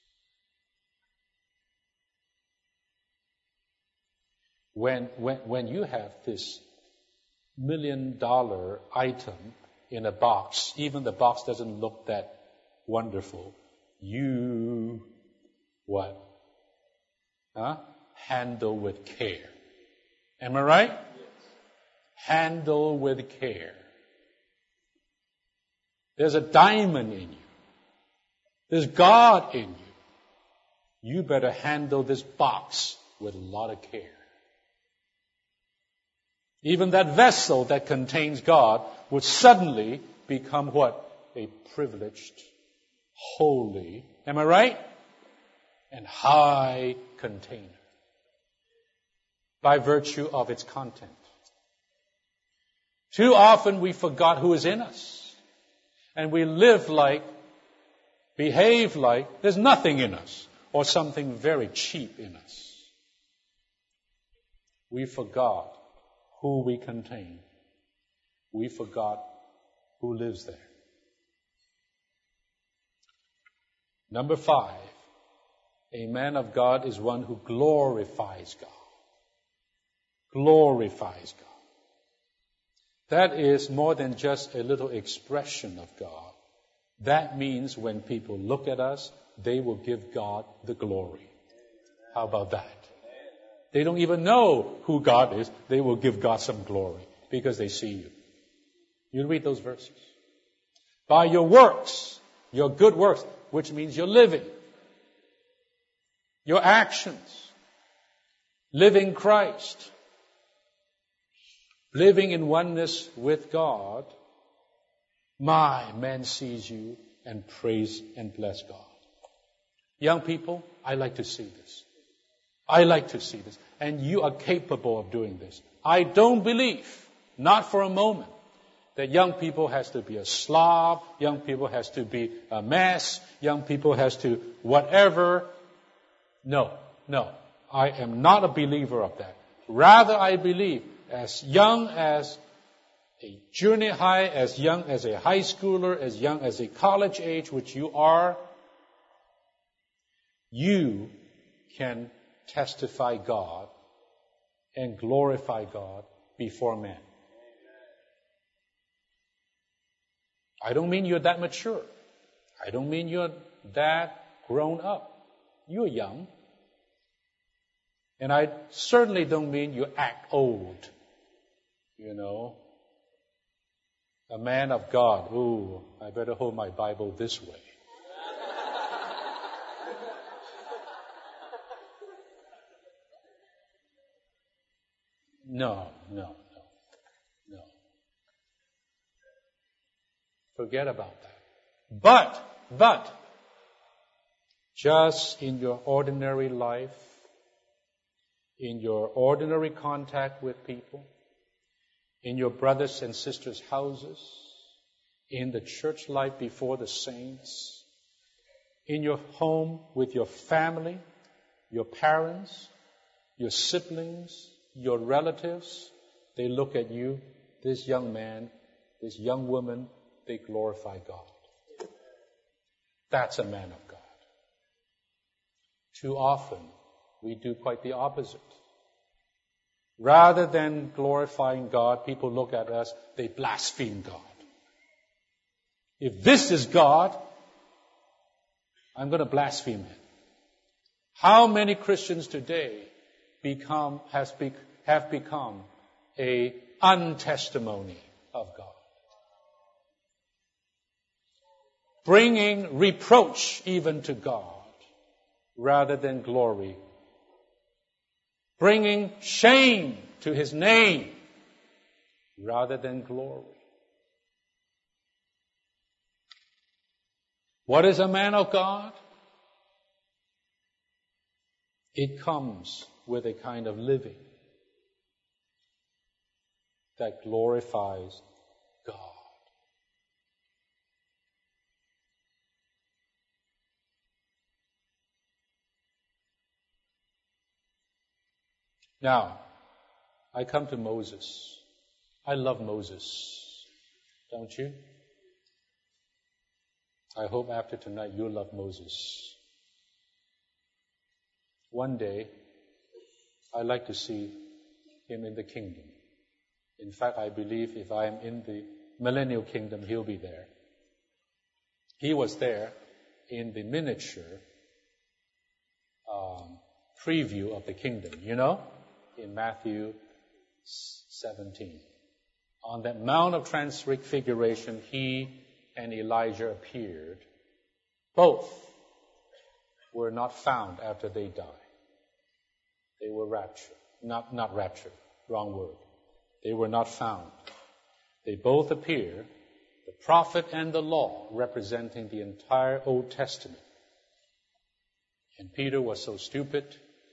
When, when, when you have this million dollar item in a box, even the box doesn't look that wonderful, you, what? Huh? Handle with care. Am I right? Yes. Handle with care. There's a diamond in you. There's God in you. You better handle this box with a lot of care. Even that vessel that contains God would suddenly become what? A privileged holy, am I right? And high container by virtue of its content. Too often we forgot who is in us. And we live like, behave like there's nothing in us or something very cheap in us. We forgot who we contain. We forgot who lives there. Number five, a man of God is one who glorifies God. Glorifies God. That is more than just a little expression of God. That means when people look at us, they will give God the glory. How about that? They don't even know who God is. They will give God some glory because they see you. You read those verses. By your works, your good works, which means your living, your actions, living Christ, living in oneness with God, my man sees you and praise and bless God. Young people, I like to see this. I like to see this. And you are capable of doing this. I don't believe, not for a moment, that young people has to be a slob, young people has to be a mess, young people has to whatever. No, no. I am not a believer of that. Rather, I believe as young as a junior high, as young as a high schooler, as young as a college age, which you are, you can testify God and glorify God before men. I don't mean you're that mature. I don't mean you're that grown up. You're young. And I certainly don't mean you act old. You know. A man of God. Ooh, I better hold my Bible this way. No, no, no, no. Forget about that. But, but, just in your ordinary life, in your ordinary contact with people, in your brothers and sisters' houses, in the church life before the saints, in your home with your family, your parents, your siblings, your relatives, they look at you, this young man, this young woman, they glorify God. That's a man of God. Too often, we do quite the opposite. Rather than glorifying God, people look at us, they blaspheme God. If this is God, I'm going to blaspheme Him. How many Christians today become has be, have become a untestimony of God? Bringing reproach even to God rather than glory. Bringing shame to His name rather than glory. What is a man of God? It comes with a kind of living that glorifies God. Now, I come to Moses. I love Moses. Don't you? I hope after tonight you'll love Moses. One day, I'd like to see him in the kingdom. In fact, I believe if I am in the millennial kingdom, he'll be there. He was there in the miniature um, preview of the kingdom, you know, in Matthew seventeen. On that Mount of Transfiguration, he and Elijah appeared. Both were not found after they died. They were raptured. Not, not raptured. Wrong word. They were not found. They both appear the prophet and the law, representing the entire Old Testament. And Peter was so stupid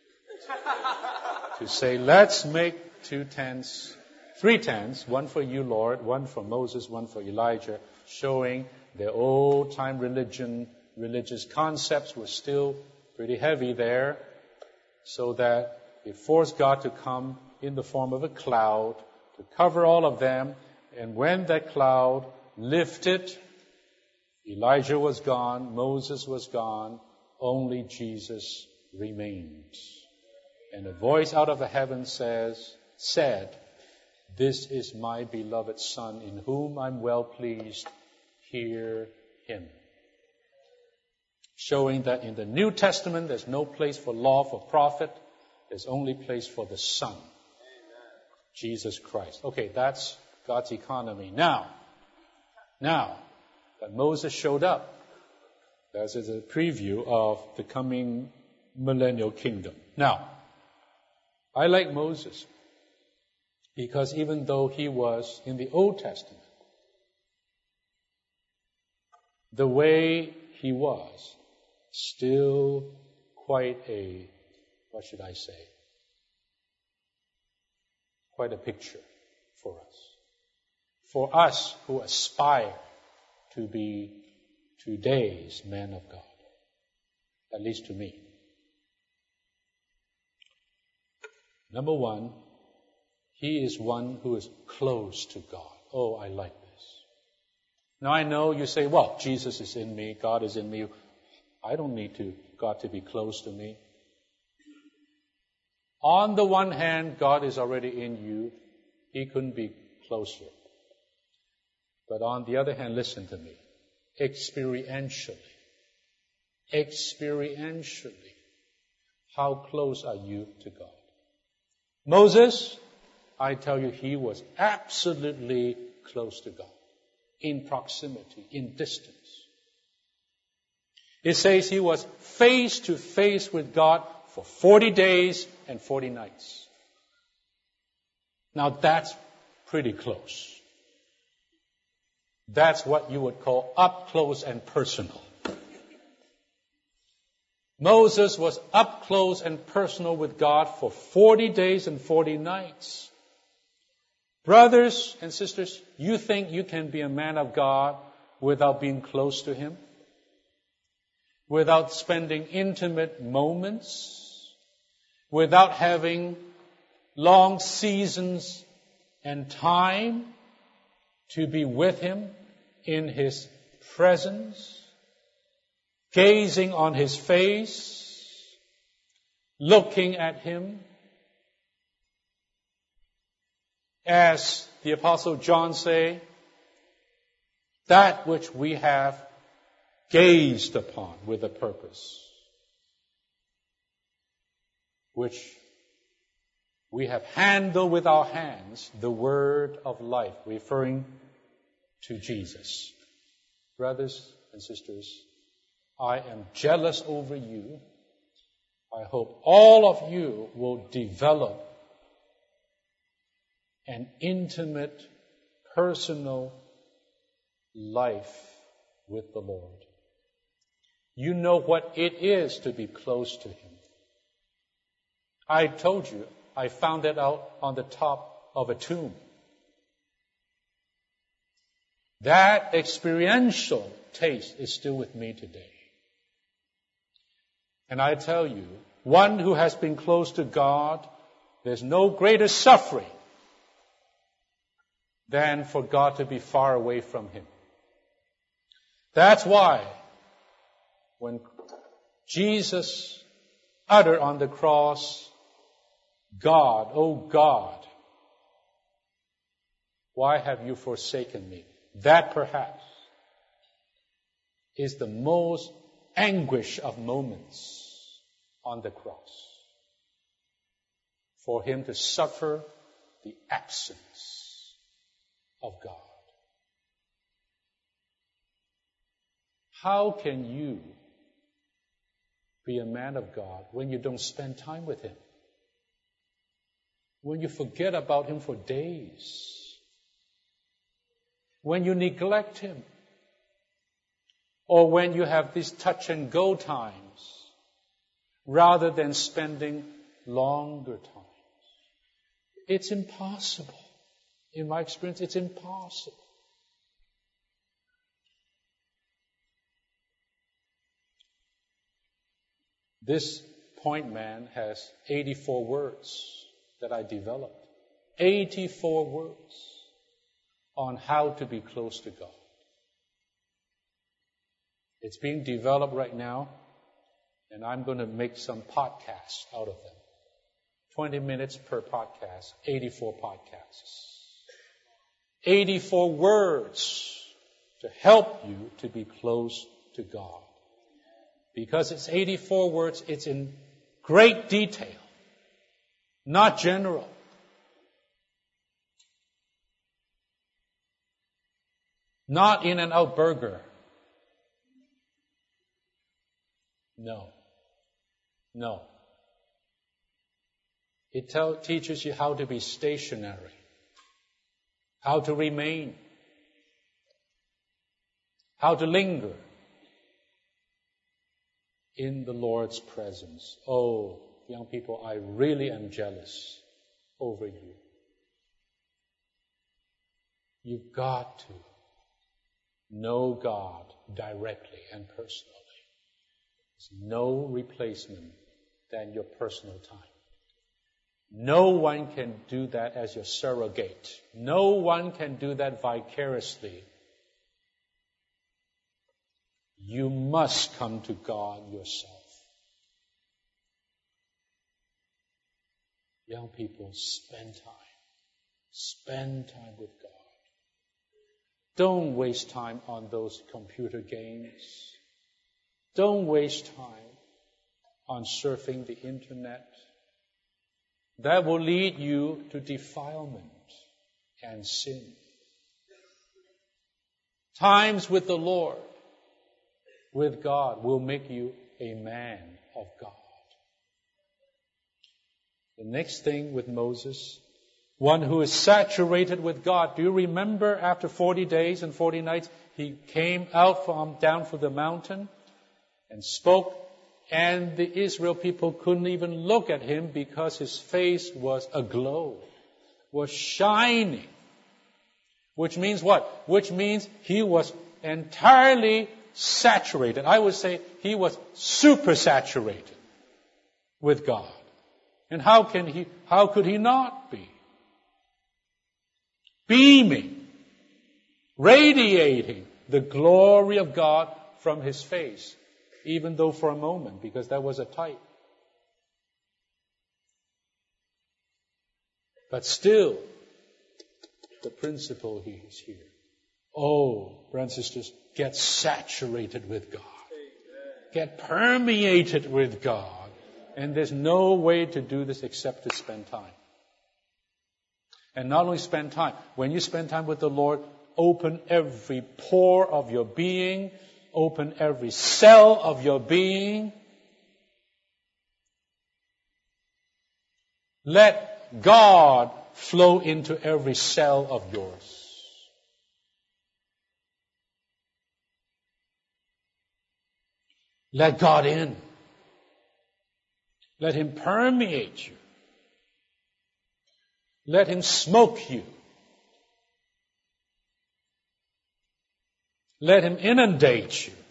to say, let's make two tents, three tents, one for you, Lord, one for Moses, one for Elijah, showing their old-time religion, religious concepts were still pretty heavy there, so that it forced God to come in the form of a cloud to cover all of them. And when that cloud lifted, Elijah was gone, Moses was gone, only Jesus remained. And a voice out of the heavens says, said, "This is my beloved Son, in whom I'm well pleased. Hear him." Showing that in the New Testament, there's no place for law, for prophet. There's only place for the Son, Jesus Christ. Okay, that's God's economy. Now, now that Moses showed up, that is a preview of the coming millennial kingdom. Now, I like Moses because even though he was in the Old Testament, the way he was still quite a, what should I say, quite a picture for us. For us who aspire to be today's man of God, at least to me. Number one, he is one who is close to God. Oh, I like this. Now I know you say, well, Jesus is in me, God is in me. I don't need to God to be close to me. On the one hand, God is already in you. He couldn't be closer. But on the other hand, listen to me. Experientially, experientially, how close are you to God? Moses, I tell you, he was absolutely close to God, in proximity, in distance. It says he was face to face with God for forty days and forty nights. Now that's pretty close. That's what you would call up close and personal. Moses was up close and personal with God for forty days and forty nights. Brothers and sisters, you think you can be a man of God without being close to Him? Without spending intimate moments? Without having long seasons and time to be with Him in His presence? Gazing on His face, looking at Him. As the Apostle John say, that which we have gazed upon with a purpose, which we have handled with our hands, the word of life, referring to Jesus. Brothers and sisters, I am jealous over you. I hope all of you will develop an intimate, personal life with the Lord. You know what it is to be close to Him. I told you, I found it out on the top of a tomb. That experiential taste is still with me today. And I tell you, one who has been close to God, there's no greater suffering than for God to be far away from him. That's why when Jesus uttered on the cross, God, oh God, why have you forsaken me? That perhaps is the most anguish of moments on the cross. For him to suffer the absence of God. How can you be a man of God when you don't spend time with him? When you forget about him for days? when you neglect Him, or when you have these touch and go times, rather than spending longer times. It's impossible. In my experience, it's impossible. This point man has eighty-four words that I developed. eighty-four words on how to be close to God. It's being developed right now, and I'm going to make some podcasts out of them. twenty minutes per podcast, eighty-four podcasts. eighty-four words to help you to be close to God. Because it's eighty-four words, it's in great detail, not general. Not in and out burger. No. No. It tell, teaches you how to be stationary, how to remain, how to linger in the Lord's presence. Oh, young people, I really am jealous over you. You've got to know God directly and personally. There's no replacement than your personal time. No one can do that as your surrogate. No one can do that vicariously. You must come to God yourself. Young people, spend time. Spend time with God. Don't waste time on those computer games. Don't waste time on surfing the internet. That will lead you to defilement and sin. Times with the Lord, with God, will make you a man of God. The next thing with Moses, one who is saturated with God. Do you remember after forty days and forty nights, he came out from down from the mountain and spoke, and the Israel people couldn't even look at him because his face was aglow, was shining. Which means what? Which means he was entirely saturated. I would say he was super saturated with God. And how can he, how could he not be? Beaming, radiating the glory of God from his face, even though for a moment, because that was a type. But still, the principle is here. Oh, brothers and sisters, get saturated with God. Get permeated with God. And there's no way to do this except to spend time. And not only spend time, when you spend time with the Lord, open every pore of your being, open every cell of your being. Let God flow into every cell of yours. Let God in. Let Him permeate you. Let Him smoke you. Let Him inundate you.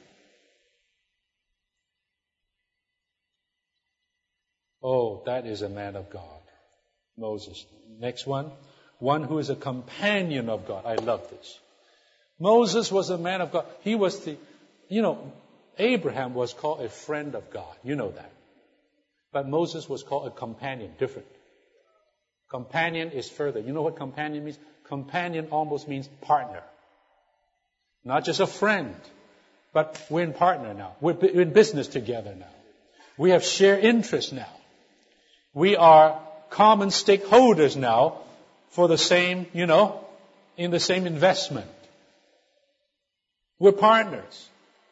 Oh, that is a man of God. Moses. Next one. One who is a companion of God. I love this. Moses was a man of God. He was the, you know, Abraham was called a friend of God. You know that. But Moses was called a companion. Different. Companion is further. You know what companion means? Companion almost means partner. Not just a friend, but we're in partner now. We're in business together now. We have shared interests now. We are common stakeholders now for the same, you know, in the same investment. We're partners.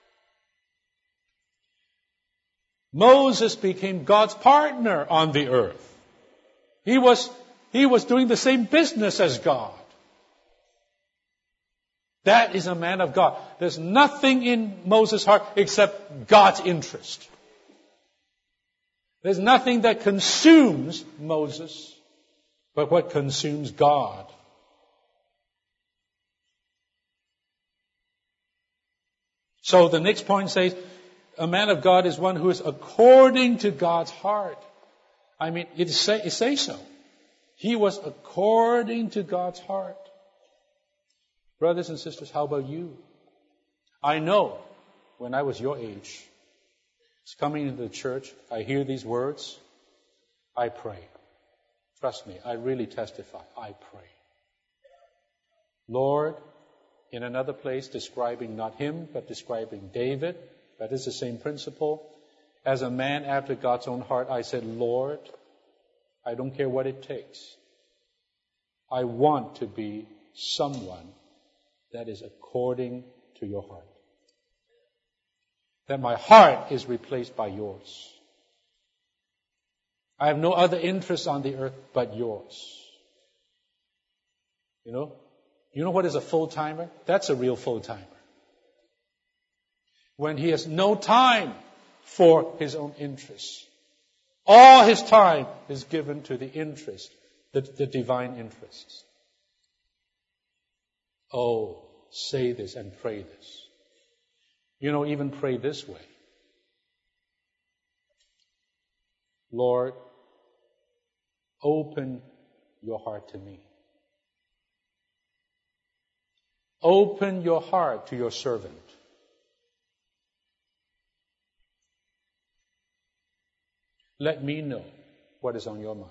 Moses became God's partner on the earth. He was, he was doing the same business as God. That is a man of God. There's nothing in Moses' heart except God's interest. There's nothing that consumes Moses, but what consumes God. So the next point says, a man of God is one who is according to God's heart. I mean, it, say, it says so. He was according to God's heart. Brothers and sisters, how about you? I know when I was your age, coming into the church, I hear these words, I pray. Trust me, I really testify. I pray. Lord, in another place describing not him, but describing David, that is the same principle. As a man after God's own heart, I said, Lord, I don't care what it takes. I want to be someone that is according to your heart. That my heart is replaced by yours. I have no other interest on the earth but yours. You know? You know what is a full-timer? That's a real full-timer. When he has no time for his own interests. All his time is given to the interest, the, the divine interests. Oh, say this and pray this. You know, even pray this way. Lord, open your heart to me. Open your heart to your servant. Let me know what is on your mind.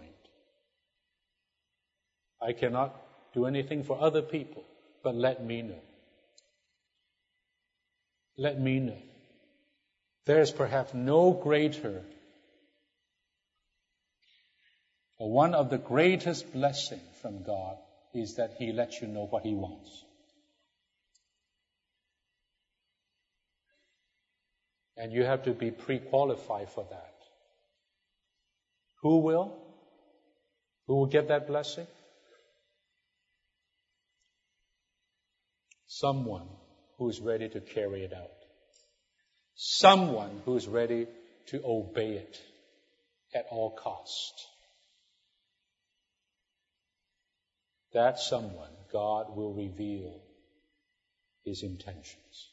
I cannot do anything for other people, but let me know. Let me know. There is perhaps no greater, or one of the greatest blessings from God is that He lets you know what He wants. And you have to be pre-qualified for that. Who will? Who will get that blessing? Someone who is ready to carry it out. Someone who is ready to obey it at all cost. That someone, God will reveal His intentions.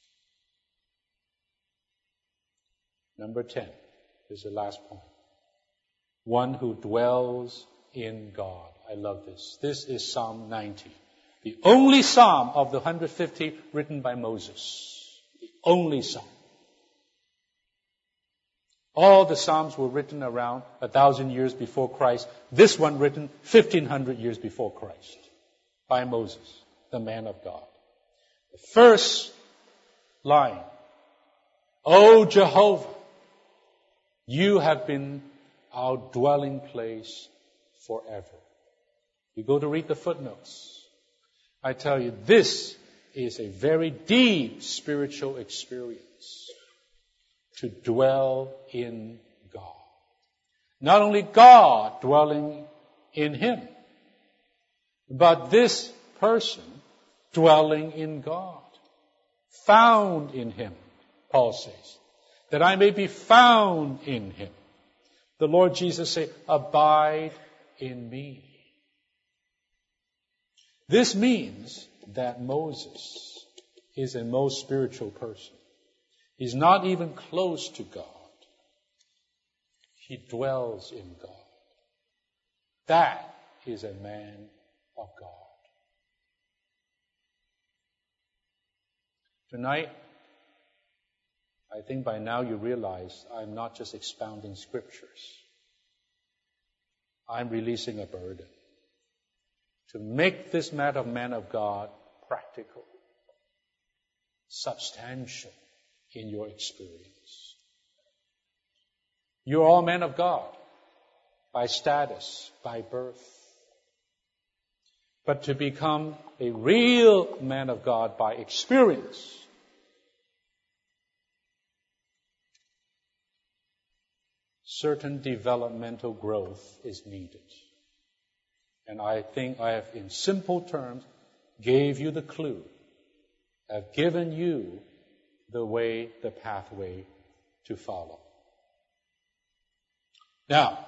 Number ten, this is the last point. One who dwells in God. I love this. This is Psalm ninety. The only psalm of the one hundred fifty written by Moses. The only psalm. All the psalms were written around a thousand years before Christ. This one written fifteen hundred years before Christ. By Moses, the man of God. The first line. O Jehovah, you have been our dwelling place forever. You go to read the footnotes. I tell you, this is a very deep spiritual experience. To dwell in God. Not only God dwelling in him, but this person dwelling in God. Found in him, Paul says. That I may be found in him. The Lord Jesus said, abide in me. This means that Moses is a most spiritual person. He's not even close to God. He dwells in God. That is a man of God. Tonight, I think by now you realize I'm not just expounding scriptures. I'm releasing a burden to make this matter of man of God practical, substantial in your experience. You're all men of God by status, by birth. But to become a real man of God by experience, certain developmental growth is needed. And I think I have, in simple terms, gave you the clue have given you the way, the pathway to follow. Now,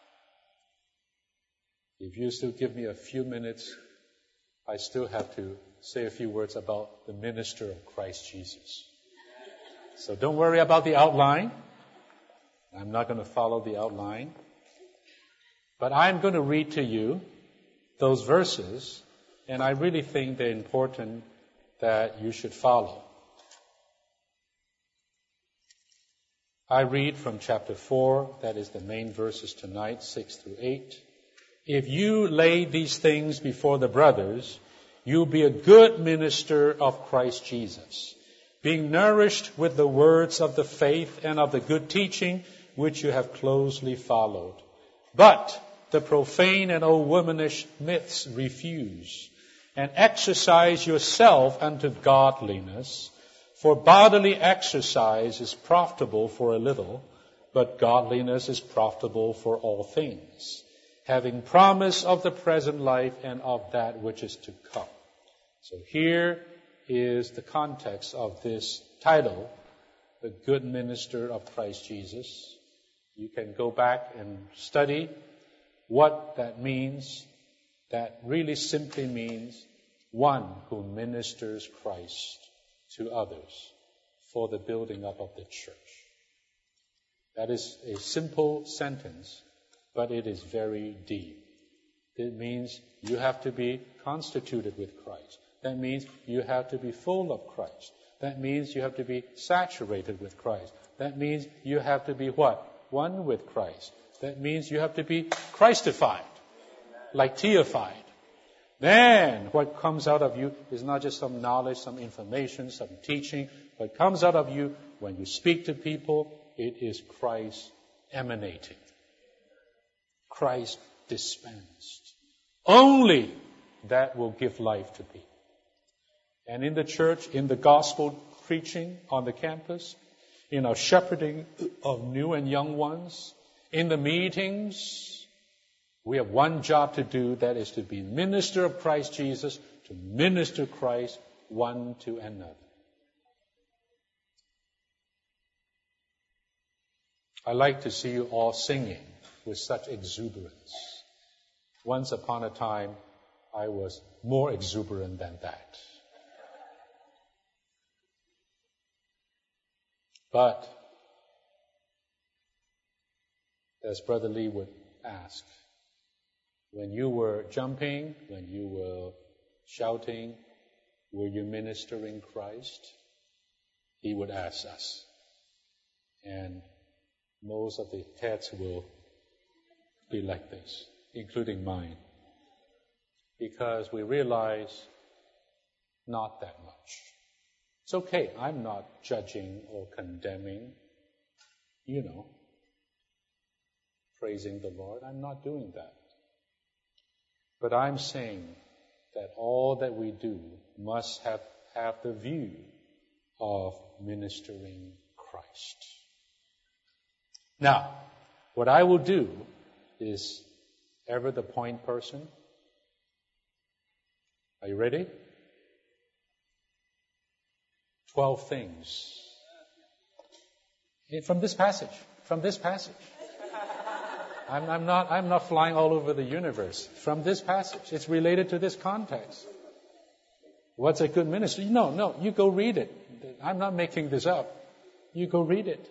if you still give me a few minutes, I still have to say a few words about the minister of Christ Jesus. So don't worry about the outline. I'm not going to follow the outline. But I'm going to read to you those verses, and I really think they're important that you should follow. I read from chapter four, that is the main verses tonight, six through eight. If you lay these things before the brothers, you'll be a good minister of Christ Jesus, being nourished with the words of the faith and of the good teaching which you have closely followed. But the profane and old womanish myths refuse, and exercise yourself unto godliness. For bodily exercise is profitable for a little, but godliness is profitable for all things, having promise of the present life and of that which is to come. So here is the context of this title, The Good Minister of Christ Jesus. You can go back and study what that means. That really simply means one who ministers Christ to others for the building up of the church. That is a simple sentence, but it is very deep. It means you have to be constituted with Christ. That means you have to be full of Christ. That means you have to be saturated with Christ. That means you have to be what? One with Christ. That means you have to be Christified, like teified. Then what comes out of you is not just some knowledge, some information, some teaching. What comes out of you when you speak to people, it is Christ emanating. Christ dispensed. Only that will give life to people. And in the church, in the gospel preaching on the campus, in our shepherding of new and young ones, in the meetings, we have one job to do, that is to be minister of Christ Jesus, to minister Christ one to another. I like to see you all singing with such exuberance. Once upon a time, I was more exuberant than that. But, as Brother Lee would ask, when you were jumping, when you were shouting, were you ministering Christ? He would ask us. And most of the heads will be like this, including mine. Because we realize not that much. It's okay, I'm not judging or condemning, you know, praising the Lord. I'm not doing that. But I'm saying that all that we do must have, have the view of ministering Christ. Now, what I will do is, ever the point person. Are you ready? Twelve things. From this passage. From this passage. I'm, I'm not, I'm not flying all over the universe. From this passage. It's related to this context. What's a good minister? No, no, you go read it. I'm not making this up. You go read it.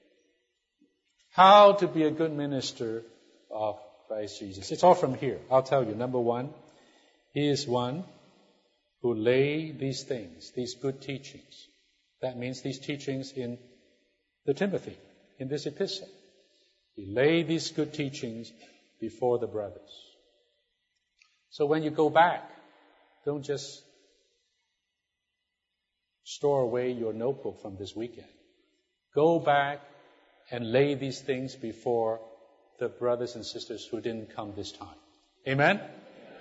How to be a good minister of Christ Jesus. It's all from here. I'll tell you. Number one, he is one who lay these things, these good teachings. That means these teachings in the Timothy, in this epistle. He laid these good teachings before the brothers. So when you go back, don't just store away your notebook from this weekend. Go back and lay these things before the brothers and sisters who didn't come this time. Amen? Amen.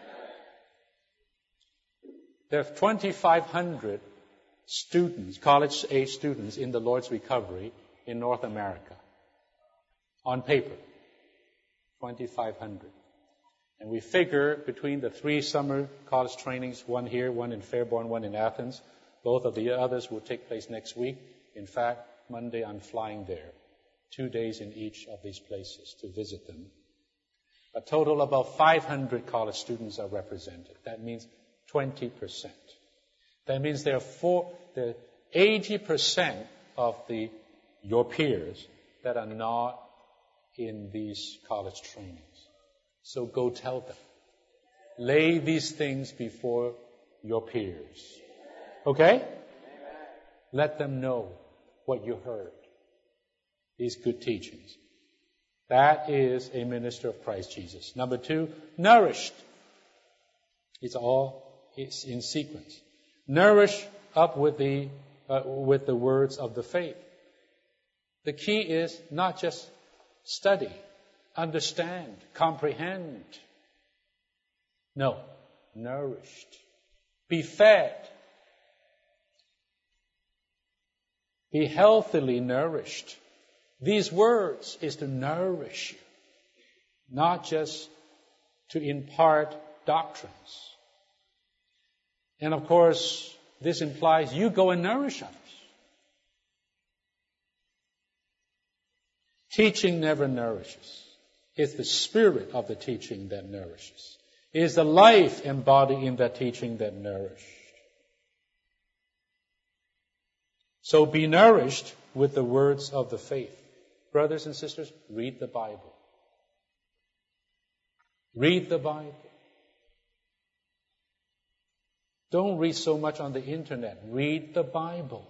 There are twenty-five hundred students, college-age students in the Lord's Recovery in North America. On paper, twenty-five hundred. And we figure between the three summer college trainings, one here, one in Fairborn, one in Athens, Both of the others will take place next week. In fact, Monday I'm flying there. Two days in each of these places to visit them. A total of about five hundred college students are represented. That means twenty percent. That means there are, four, there are eighty percent of the, your peers that are not in these college trainings. So go tell them. Lay these things before your peers. Okay? Let them know what you heard. These good teachings. That is a minister of Christ Jesus. Number two, nourished. It's all it's in sequence. Nourish up with the uh, with the words of the faith. The key is not just study, understand, comprehend. No, nourished. Be fed. Be healthily nourished. These words is to nourish you, not just to impart doctrines. And of course, this implies you go and nourish others. Teaching never nourishes. It's the spirit of the teaching that nourishes. It is the life embodied in that teaching that nourishes. So be nourished with the words of the faith. Brothers and sisters, read the Bible. Read the Bible. Don't read so much on the internet. Read the Bible.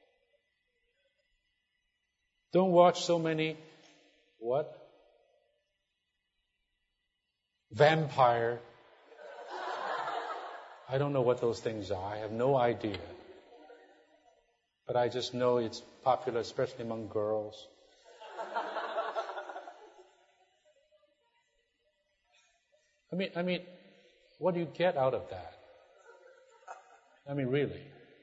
Don't watch so many, what? Vampire. I don't know what those things are. I have no idea. But I just know it's popular, especially among girls. I mean, I mean, what do you get out of that? I mean, really.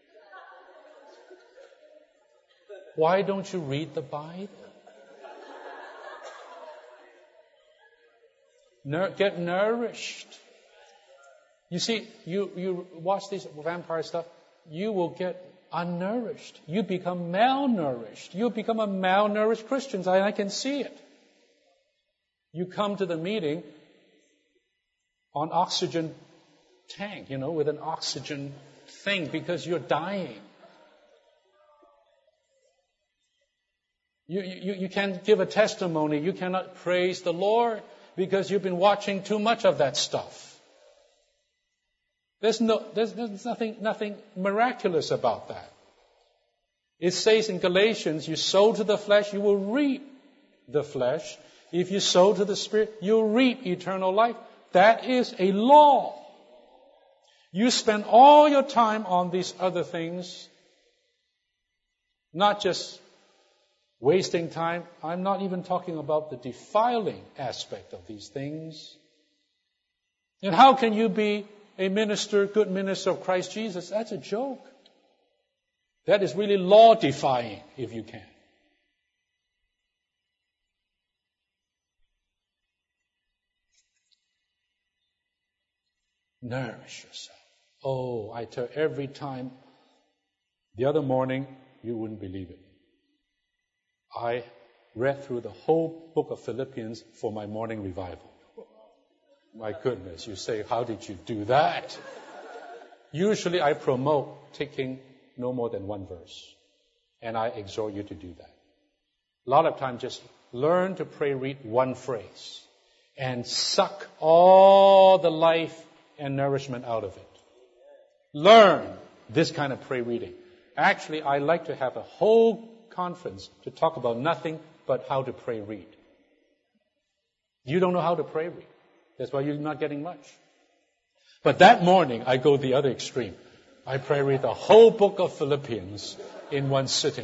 Why don't you read the Bible? Nur- get nourished. You see, you, you watch this vampire stuff, you will get unnourished. You become malnourished. You become a malnourished Christian. I, I can see it. You come to the meeting on oxygen tank, you know, with an oxygen thing because you're dying. You, you, you can't give a testimony. You cannot praise the Lord because you've been watching too much of that stuff. There's no, there's, there's nothing, nothing miraculous about that. It says in Galatians, you sow to the flesh, you will reap the flesh. If you sow to the Spirit, you'll reap eternal life. That is a law. You spend all your time on these other things, not just wasting time. I'm not even talking about the defiling aspect of these things. And how can you be a minister, good minister of Christ Jesus? That's a joke. That is really law-defying, if you can. Nourish yourself. Oh, I tell every time. The other morning, you wouldn't believe it. I read through the whole book of Philippians for my morning revival. My goodness, you say, how did you do that? Usually I promote taking no more than one verse. And I exhort you to do that. A lot of times just learn to pray, read one phrase. And suck all the life and nourishment out of it. Learn this kind of pray reading. Actually, I like to have a whole conference to talk about nothing but how to pray read. You don't know how to pray read. That's why you're not getting much. But that morning, I go the other extreme. I pray read the whole book of Philippians in one sitting.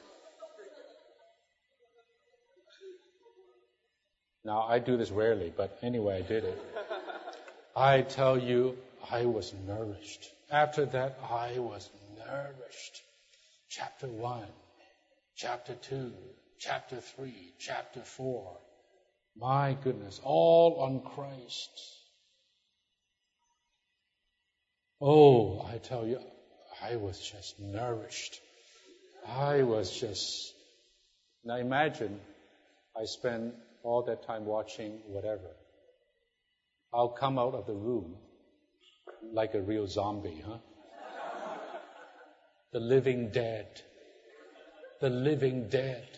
Now, I do this rarely, but anyway, I did it. I tell you, I was nourished. After that, I was nourished. Chapter one, chapter two, chapter three, chapter four. My goodness, all on Christ. Oh, I tell you, I was just nourished. I was just... Now imagine I spend all that time watching whatever. I'll come out of the room like a real zombie, huh? The living dead. The living dead.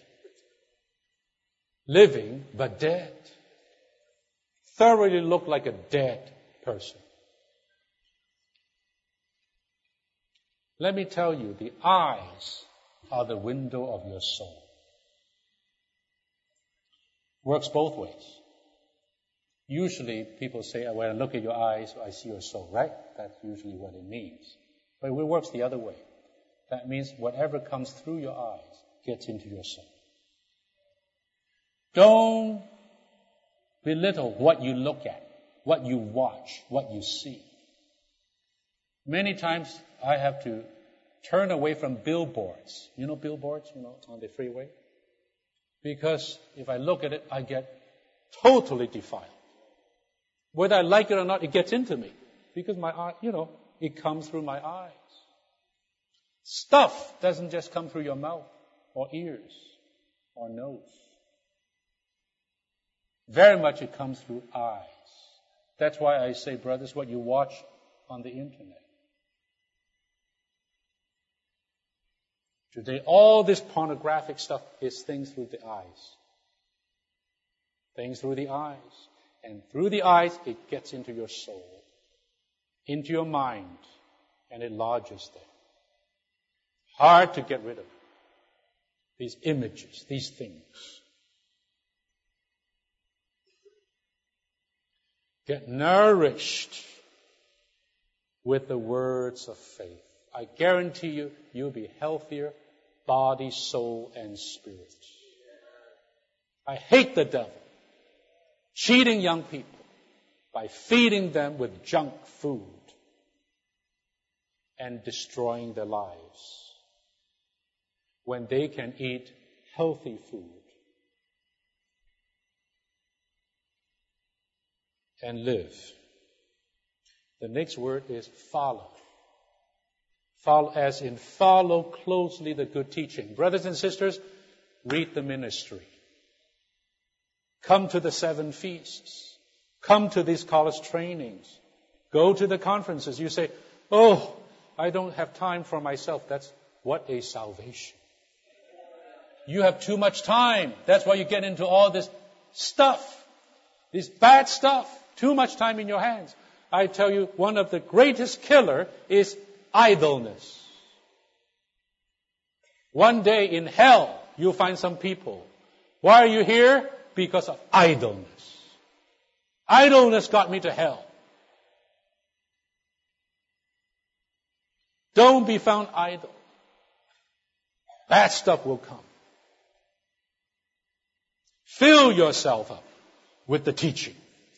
Living but dead. Thoroughly look like a dead person. Let me tell you, the eyes are the window of your soul. Works both ways. Usually people say, when I look at your eyes, I see your soul, right? That's usually what it means. But it works the other way. That means whatever comes through your eyes gets into your soul. Don't belittle what you look at, what you watch, what you see. Many times I have to turn away from billboards. You know billboards, you know, on the freeway? Because if I look at it, I get totally defiled. Whether I like it or not, it gets into me. Because my eye, you know, it comes through my eyes. Stuff doesn't just come through your mouth or ears or nose. Very much it comes through eyes. That's why I say, brothers, what you watch on the internet. Today, all this pornographic stuff is things through the eyes. Things through the eyes. And through the eyes, it gets into your soul, into your mind, and it lodges there. Hard to get rid of. These images, these things. Get nourished with the words of faith. I guarantee you, you'll be healthier, body, soul, and spirit. I hate the devil cheating young people by feeding them with junk food and destroying their lives when they can eat healthy food and live. The next word is follow. Follow, as in follow closely the good teaching. Brothers and sisters, read the ministry. Come to the seven feasts. Come to these college trainings. Go to the conferences. You say, oh, I don't have time for myself. That's what a salvation. You have too much time. That's why you get into all this stuff. This bad stuff. Too much time in your hands. I tell you, one of the greatest killer is idleness. One day in hell, you'll find some people. Why are you here? Because of idleness. Idleness got me to hell. Don't be found idle. Bad stuff will come. Fill yourself up with the teaching,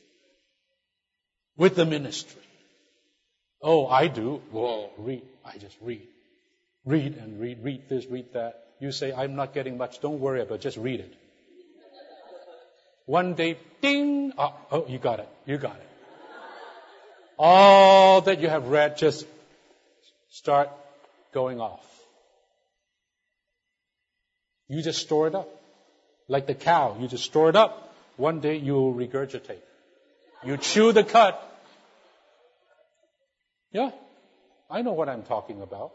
with the ministry. Oh, I do. Well, read. I just read. Read and read. Read this, read that. You say, I'm not getting much. Don't worry about it. Just read it. One day, ding. Oh, oh, you got it. You got it. All that you have read just start going off. You just store it up. Like the cow. You just store it up. One day you will regurgitate. You chew the cud. Yeah, I know what I'm talking about.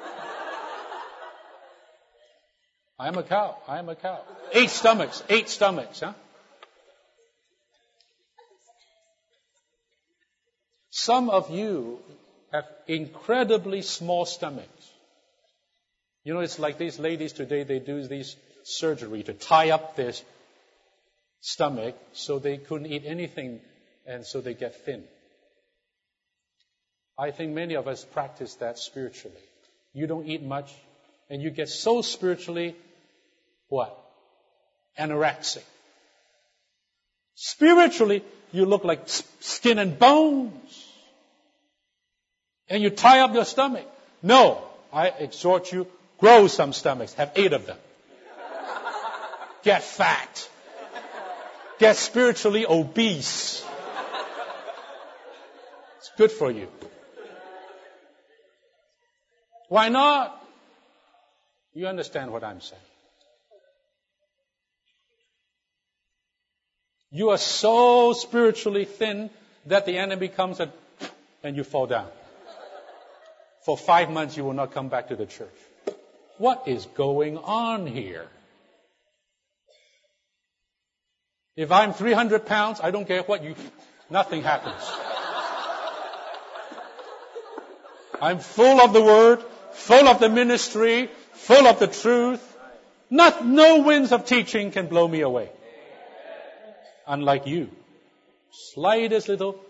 I'm a cow. I'm a cow. Eight stomachs. Eight stomachs, huh? Some of you have incredibly small stomachs. You know, it's like these ladies today, they do these surgery to tie up their stomach so they couldn't eat anything and so they get thin. I think many of us practice that spiritually. You don't eat much and you get so spiritually, what? Anorexic. Spiritually, you look like skin and bones. And you tie up your stomach. No, I exhort you, grow some stomachs. Have eight of them. Get fat. Get spiritually obese. It's good for you. Why not? You understand what I'm saying. You are so spiritually thin that the enemy comes and, and you fall down. For five months you will not come back to the church. What is going on here? If I'm three hundred pounds, I don't care what you, nothing happens. I'm full of the Word, full of the ministry, full of the truth. Not, no winds of teaching can blow me away. Unlike you. Slightest little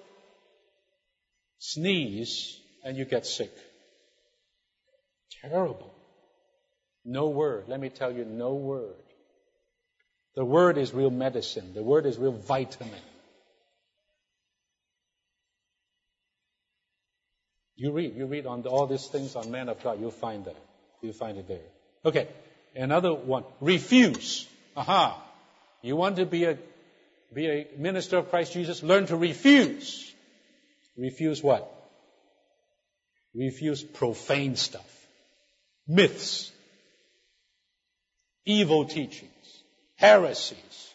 sneeze and you get sick. Terrible. No word. Let me tell you, no word. The Word is real medicine. The Word is real vitamin. You read, you read on all these things on Men of God, you'll find that. You'll find it there. Okay, another one. Refuse. Aha. You want to be a, be a minister of Christ Jesus? Learn to refuse. Refuse what? Refuse profane stuff. Myths. Evil teachings. Heresies.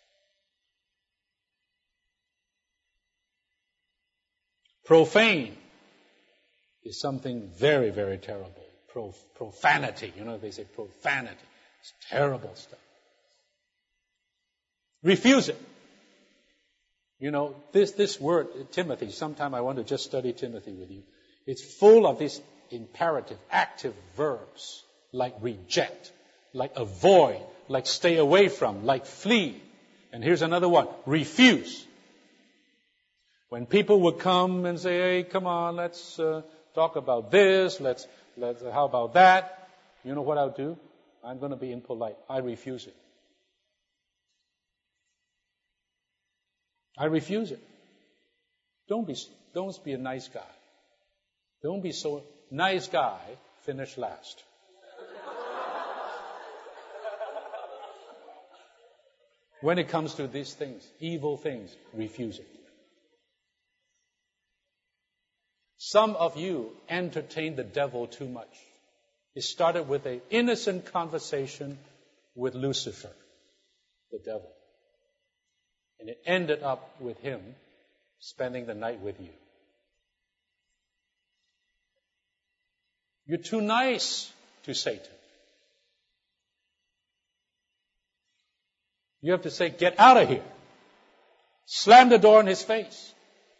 Profane is something very, very terrible. Prof, profanity. You know, they say profanity. It's terrible stuff. Refuse it. You know, this, this word, Timothy, sometime I want to just study Timothy with you. It's full of these imperative, active verbs like reject, like avoid, like stay away from, like flee. And here's another one. Refuse. When people would come and say, hey, come on, let's uh, talk about this, let's, let's, uh, how about that? You know what I'll do? I'm going to be impolite. I refuse it. I refuse it. Don't be, don't be a nice guy. Don't be so nice guy, finish last. When it comes to these things, evil things, refuse it. Some of you entertain the devil too much. It started with an innocent conversation with Lucifer, the devil. And it ended up with him spending the night with you. You're too nice to Satan. You have to say, get out of here. Slam the door in his face.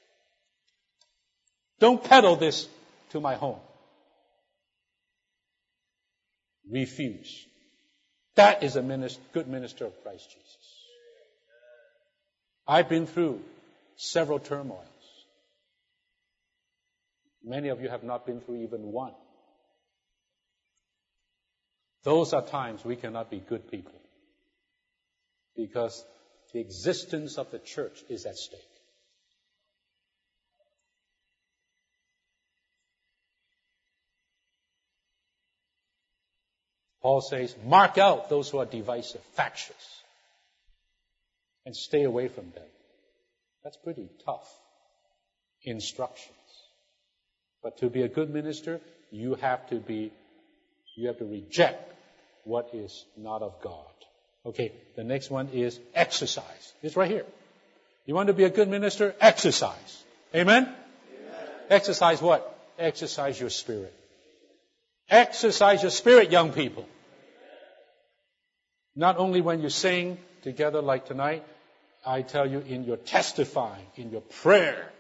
Don't peddle this to my home. Refuse. That is a minister, good minister of Christ Jesus. I've been through several turmoils. Many of you have not been through even one. Those are times we cannot be good people. Because the existence of the church is at stake. Paul says, mark out those who are divisive, factious, and stay away from them. That's pretty tough instructions. But to be a good minister, you have to be, you have to reject what is not of God. Okay, the next one is exercise. It's right here. You want to be a good minister? Exercise. Amen? Amen. Exercise what? Exercise your spirit. Exercise your spirit, young people. Not only when you sing together like tonight, I tell you in your testifying, in your prayer.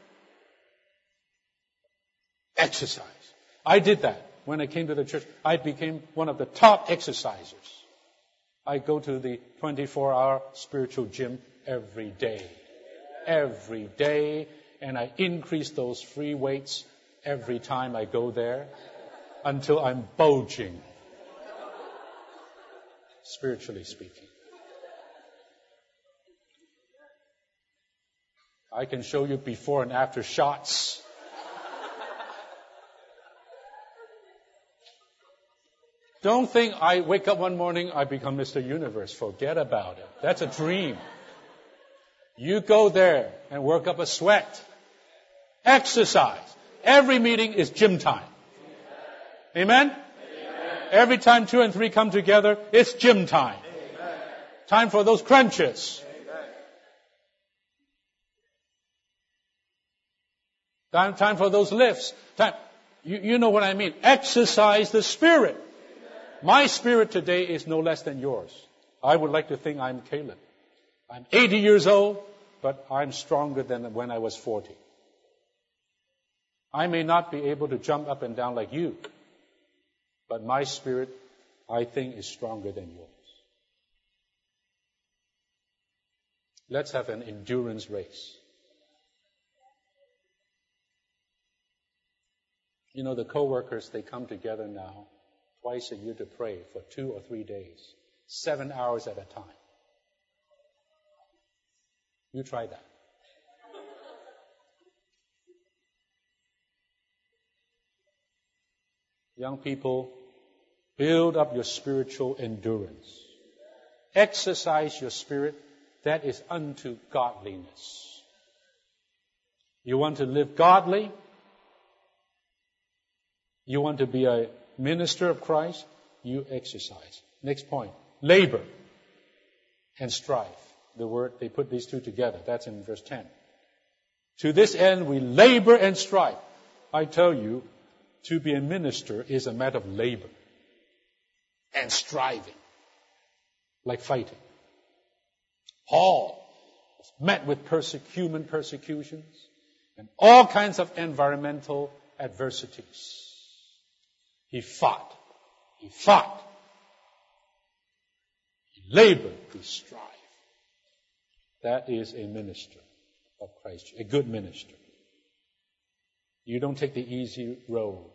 Exercise. I did that when I came to the church. I became one of the top exercisers. I go to the twenty-four hour spiritual gym every day. Every day. And I increase those free weights every time I go there until I'm bulging, spiritually speaking. I can show you before and after shots. Don't think I wake up one morning, I become Mister Universe. Forget about it. That's a dream. You go there and work up a sweat. Exercise. Every meeting is gym time. Amen? Amen? Every time two and three come together, it's gym time. Amen. Time for those crunches. Amen. Time, time for those lifts. Time, you, you know what I mean. Exercise the Spirit. Amen. My spirit today is no less than yours. I would like to think I'm Caleb. I'm eighty years old, but I'm stronger than when I was forty. I may not be able to jump up and down like you, but my spirit, I think, is stronger than yours. Let's have an endurance race. You know, the co-workers, they come together now twice a year to pray for two or three days, seven hours at a time. You try that. Young people, build up your spiritual endurance. Exercise your spirit. That is unto godliness. You want to live godly? You want to be a minister of Christ? You exercise. Next point. Labor and strive. The word, they put these two together. That's in verse ten. To this end we labor and strive. I tell you, to be a minister is a matter of labor and striving, like fighting. Paul was met with perse- human persecutions and all kinds of environmental adversities. He fought. He fought. He labored. He strived. That is a minister of Christ, a good minister. You don't take the easy road.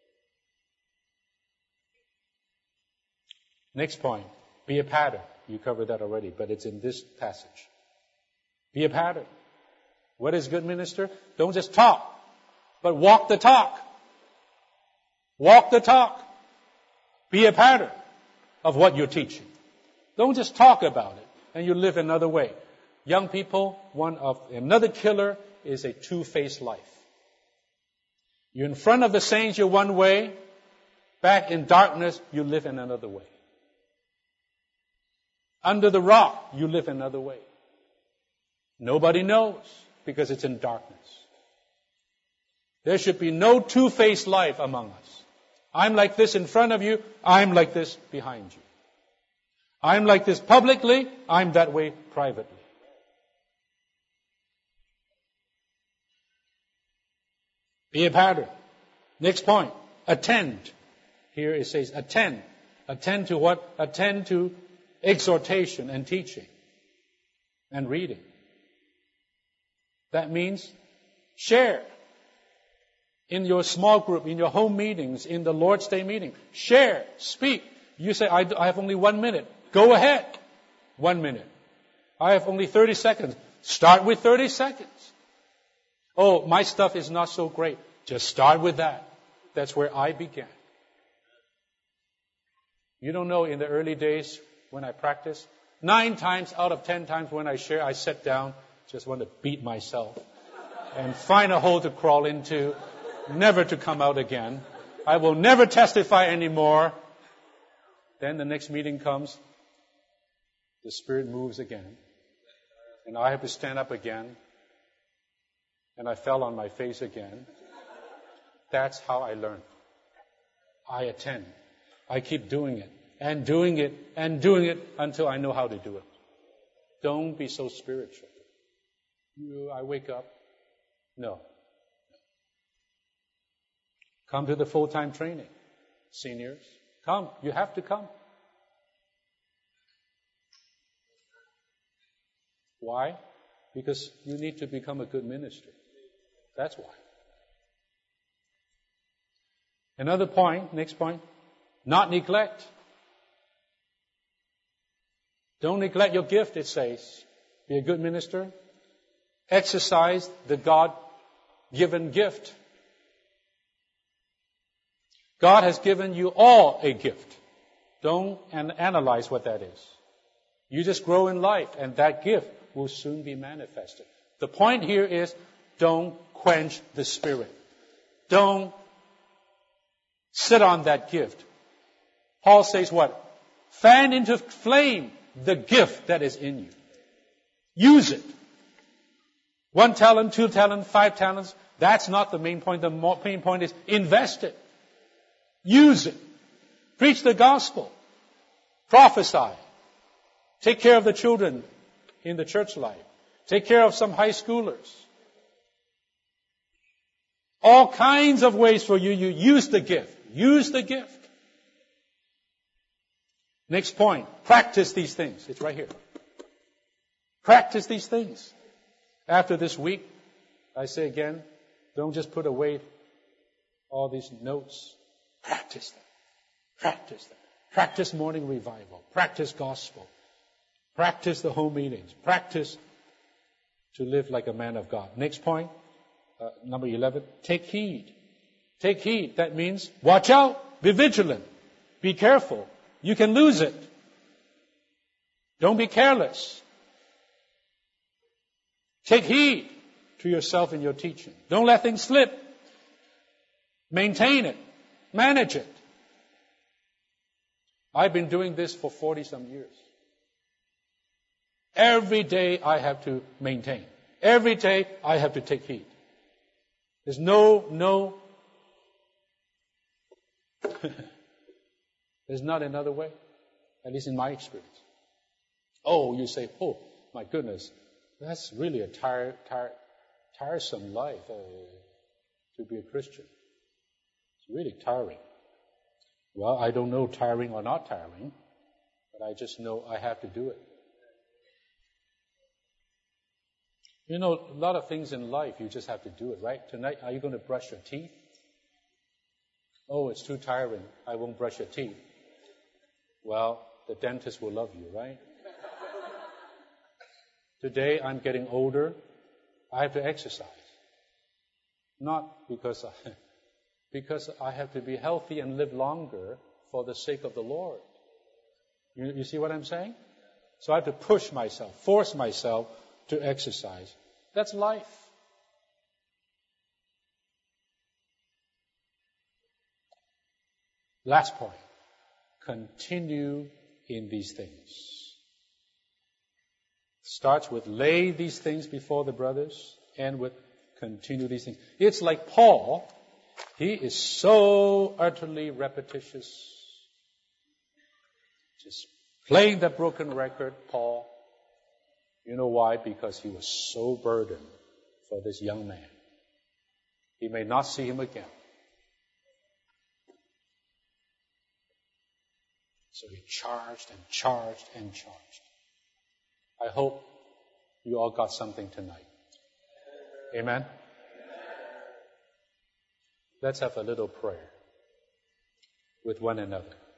Next point, be a pattern. You covered that already, but it's in this passage. Be a pattern. What is good minister? Don't just talk, but walk the talk. Walk the talk. Be a pattern of what you're teaching. Don't just talk about it and you live another way. Young people, one of another killer is a two-faced life. You're in front of the saints, you're one way. Back in darkness, you live in another way. Under the rock, you live another way. Nobody knows because it's in darkness. There should be no two-faced life among us. I'm like this in front of you, I'm like this behind you. I'm like this publicly, I'm that way privately. Be a pattern. Next point. Attend. Here it says attend. Attend to what? Attend to exhortation and teaching and reading. That means share. In your small group, in your home meetings, in the Lord's Day meeting. Share. Speak. You say, I, I have only one minute. Go ahead. One minute. I have only thirty seconds. Start with thirty seconds. Oh, my stuff is not so great. Just start with that. That's where I began. You don't know, in the early days when I practiced, nine times out of ten times when I share, I sit down, just want to beat myself and find a hole to crawl into, never to come out again. I will never testify anymore. Then the next meeting comes, the Spirit moves again, and I have to stand up again. And I fell on my face again. That's how I learn. I attend. I keep doing it, and doing it, and doing it until I know how to do it. Don't be so spiritual. You, I wake up. No. Come to the full-time training. Seniors, come. You have to come. Why? Because you need to become a good minister. That's why. Another point, next point, not neglect. Don't neglect your gift, it says. Be a good minister. Exercise the God-given gift. God has given you all a gift. Don't an- analyze what that is. You just grow in life, and that gift will soon be manifested. The point here is, don't quench the Spirit. Don't Sit on that gift. Paul says what? Fan into flame the gift that is in you. Use it. One talent, two talents, five talents. That's not the main point. The main point is invest it. Use it. Preach the gospel. Prophesy. Take care of the children in the church life. Take care of some high schoolers. All kinds of ways for you. You use the gift. Use the gift. Next point. Practice these things. It's right here. Practice these things. After this week, I say again, don't just put away all these notes. Practice them. Practice them. Practice morning revival. Practice gospel. Practice the home meetings. Practice to live like a man of God. Next point, uh, number eleven, take heed. Take heed. That means watch out. Be vigilant. Be careful. You can lose it. Don't be careless. Take heed to yourself in your teaching. Don't let things slip. Maintain it. Manage it. I've been doing this for forty some years. Every day I have to maintain. Every day I have to take heed. There's no, no, there's not another way, at least in my experience. Oh, you say, oh, my goodness, that's really a tire, tire, tiresome life uh, to be a Christian. It's really tiring. Well, I don't know tiring or not tiring, but I just know I have to do it. You know, a lot of things in life, you just have to do it, right? Tonight, are you going to brush your teeth? Oh, it's too tiring. I won't brush your teeth. Well, the dentist will love you, right? Today, I'm getting older. I have to exercise. Not because I, because I have to be healthy and live longer for the sake of the Lord. You, you see what I'm saying? So I have to push myself, force myself to exercise. That's life. Last point. Continue in these things. Starts with lay these things before the brothers, and with continue these things. It's like Paul. He is so utterly repetitious. Just playing the broken record, Paul. You know why? Because he was so burdened for this young man. He may not see him again. So he charged and charged and charged. I hope you all got something tonight. Amen? Let's have a little prayer with one another.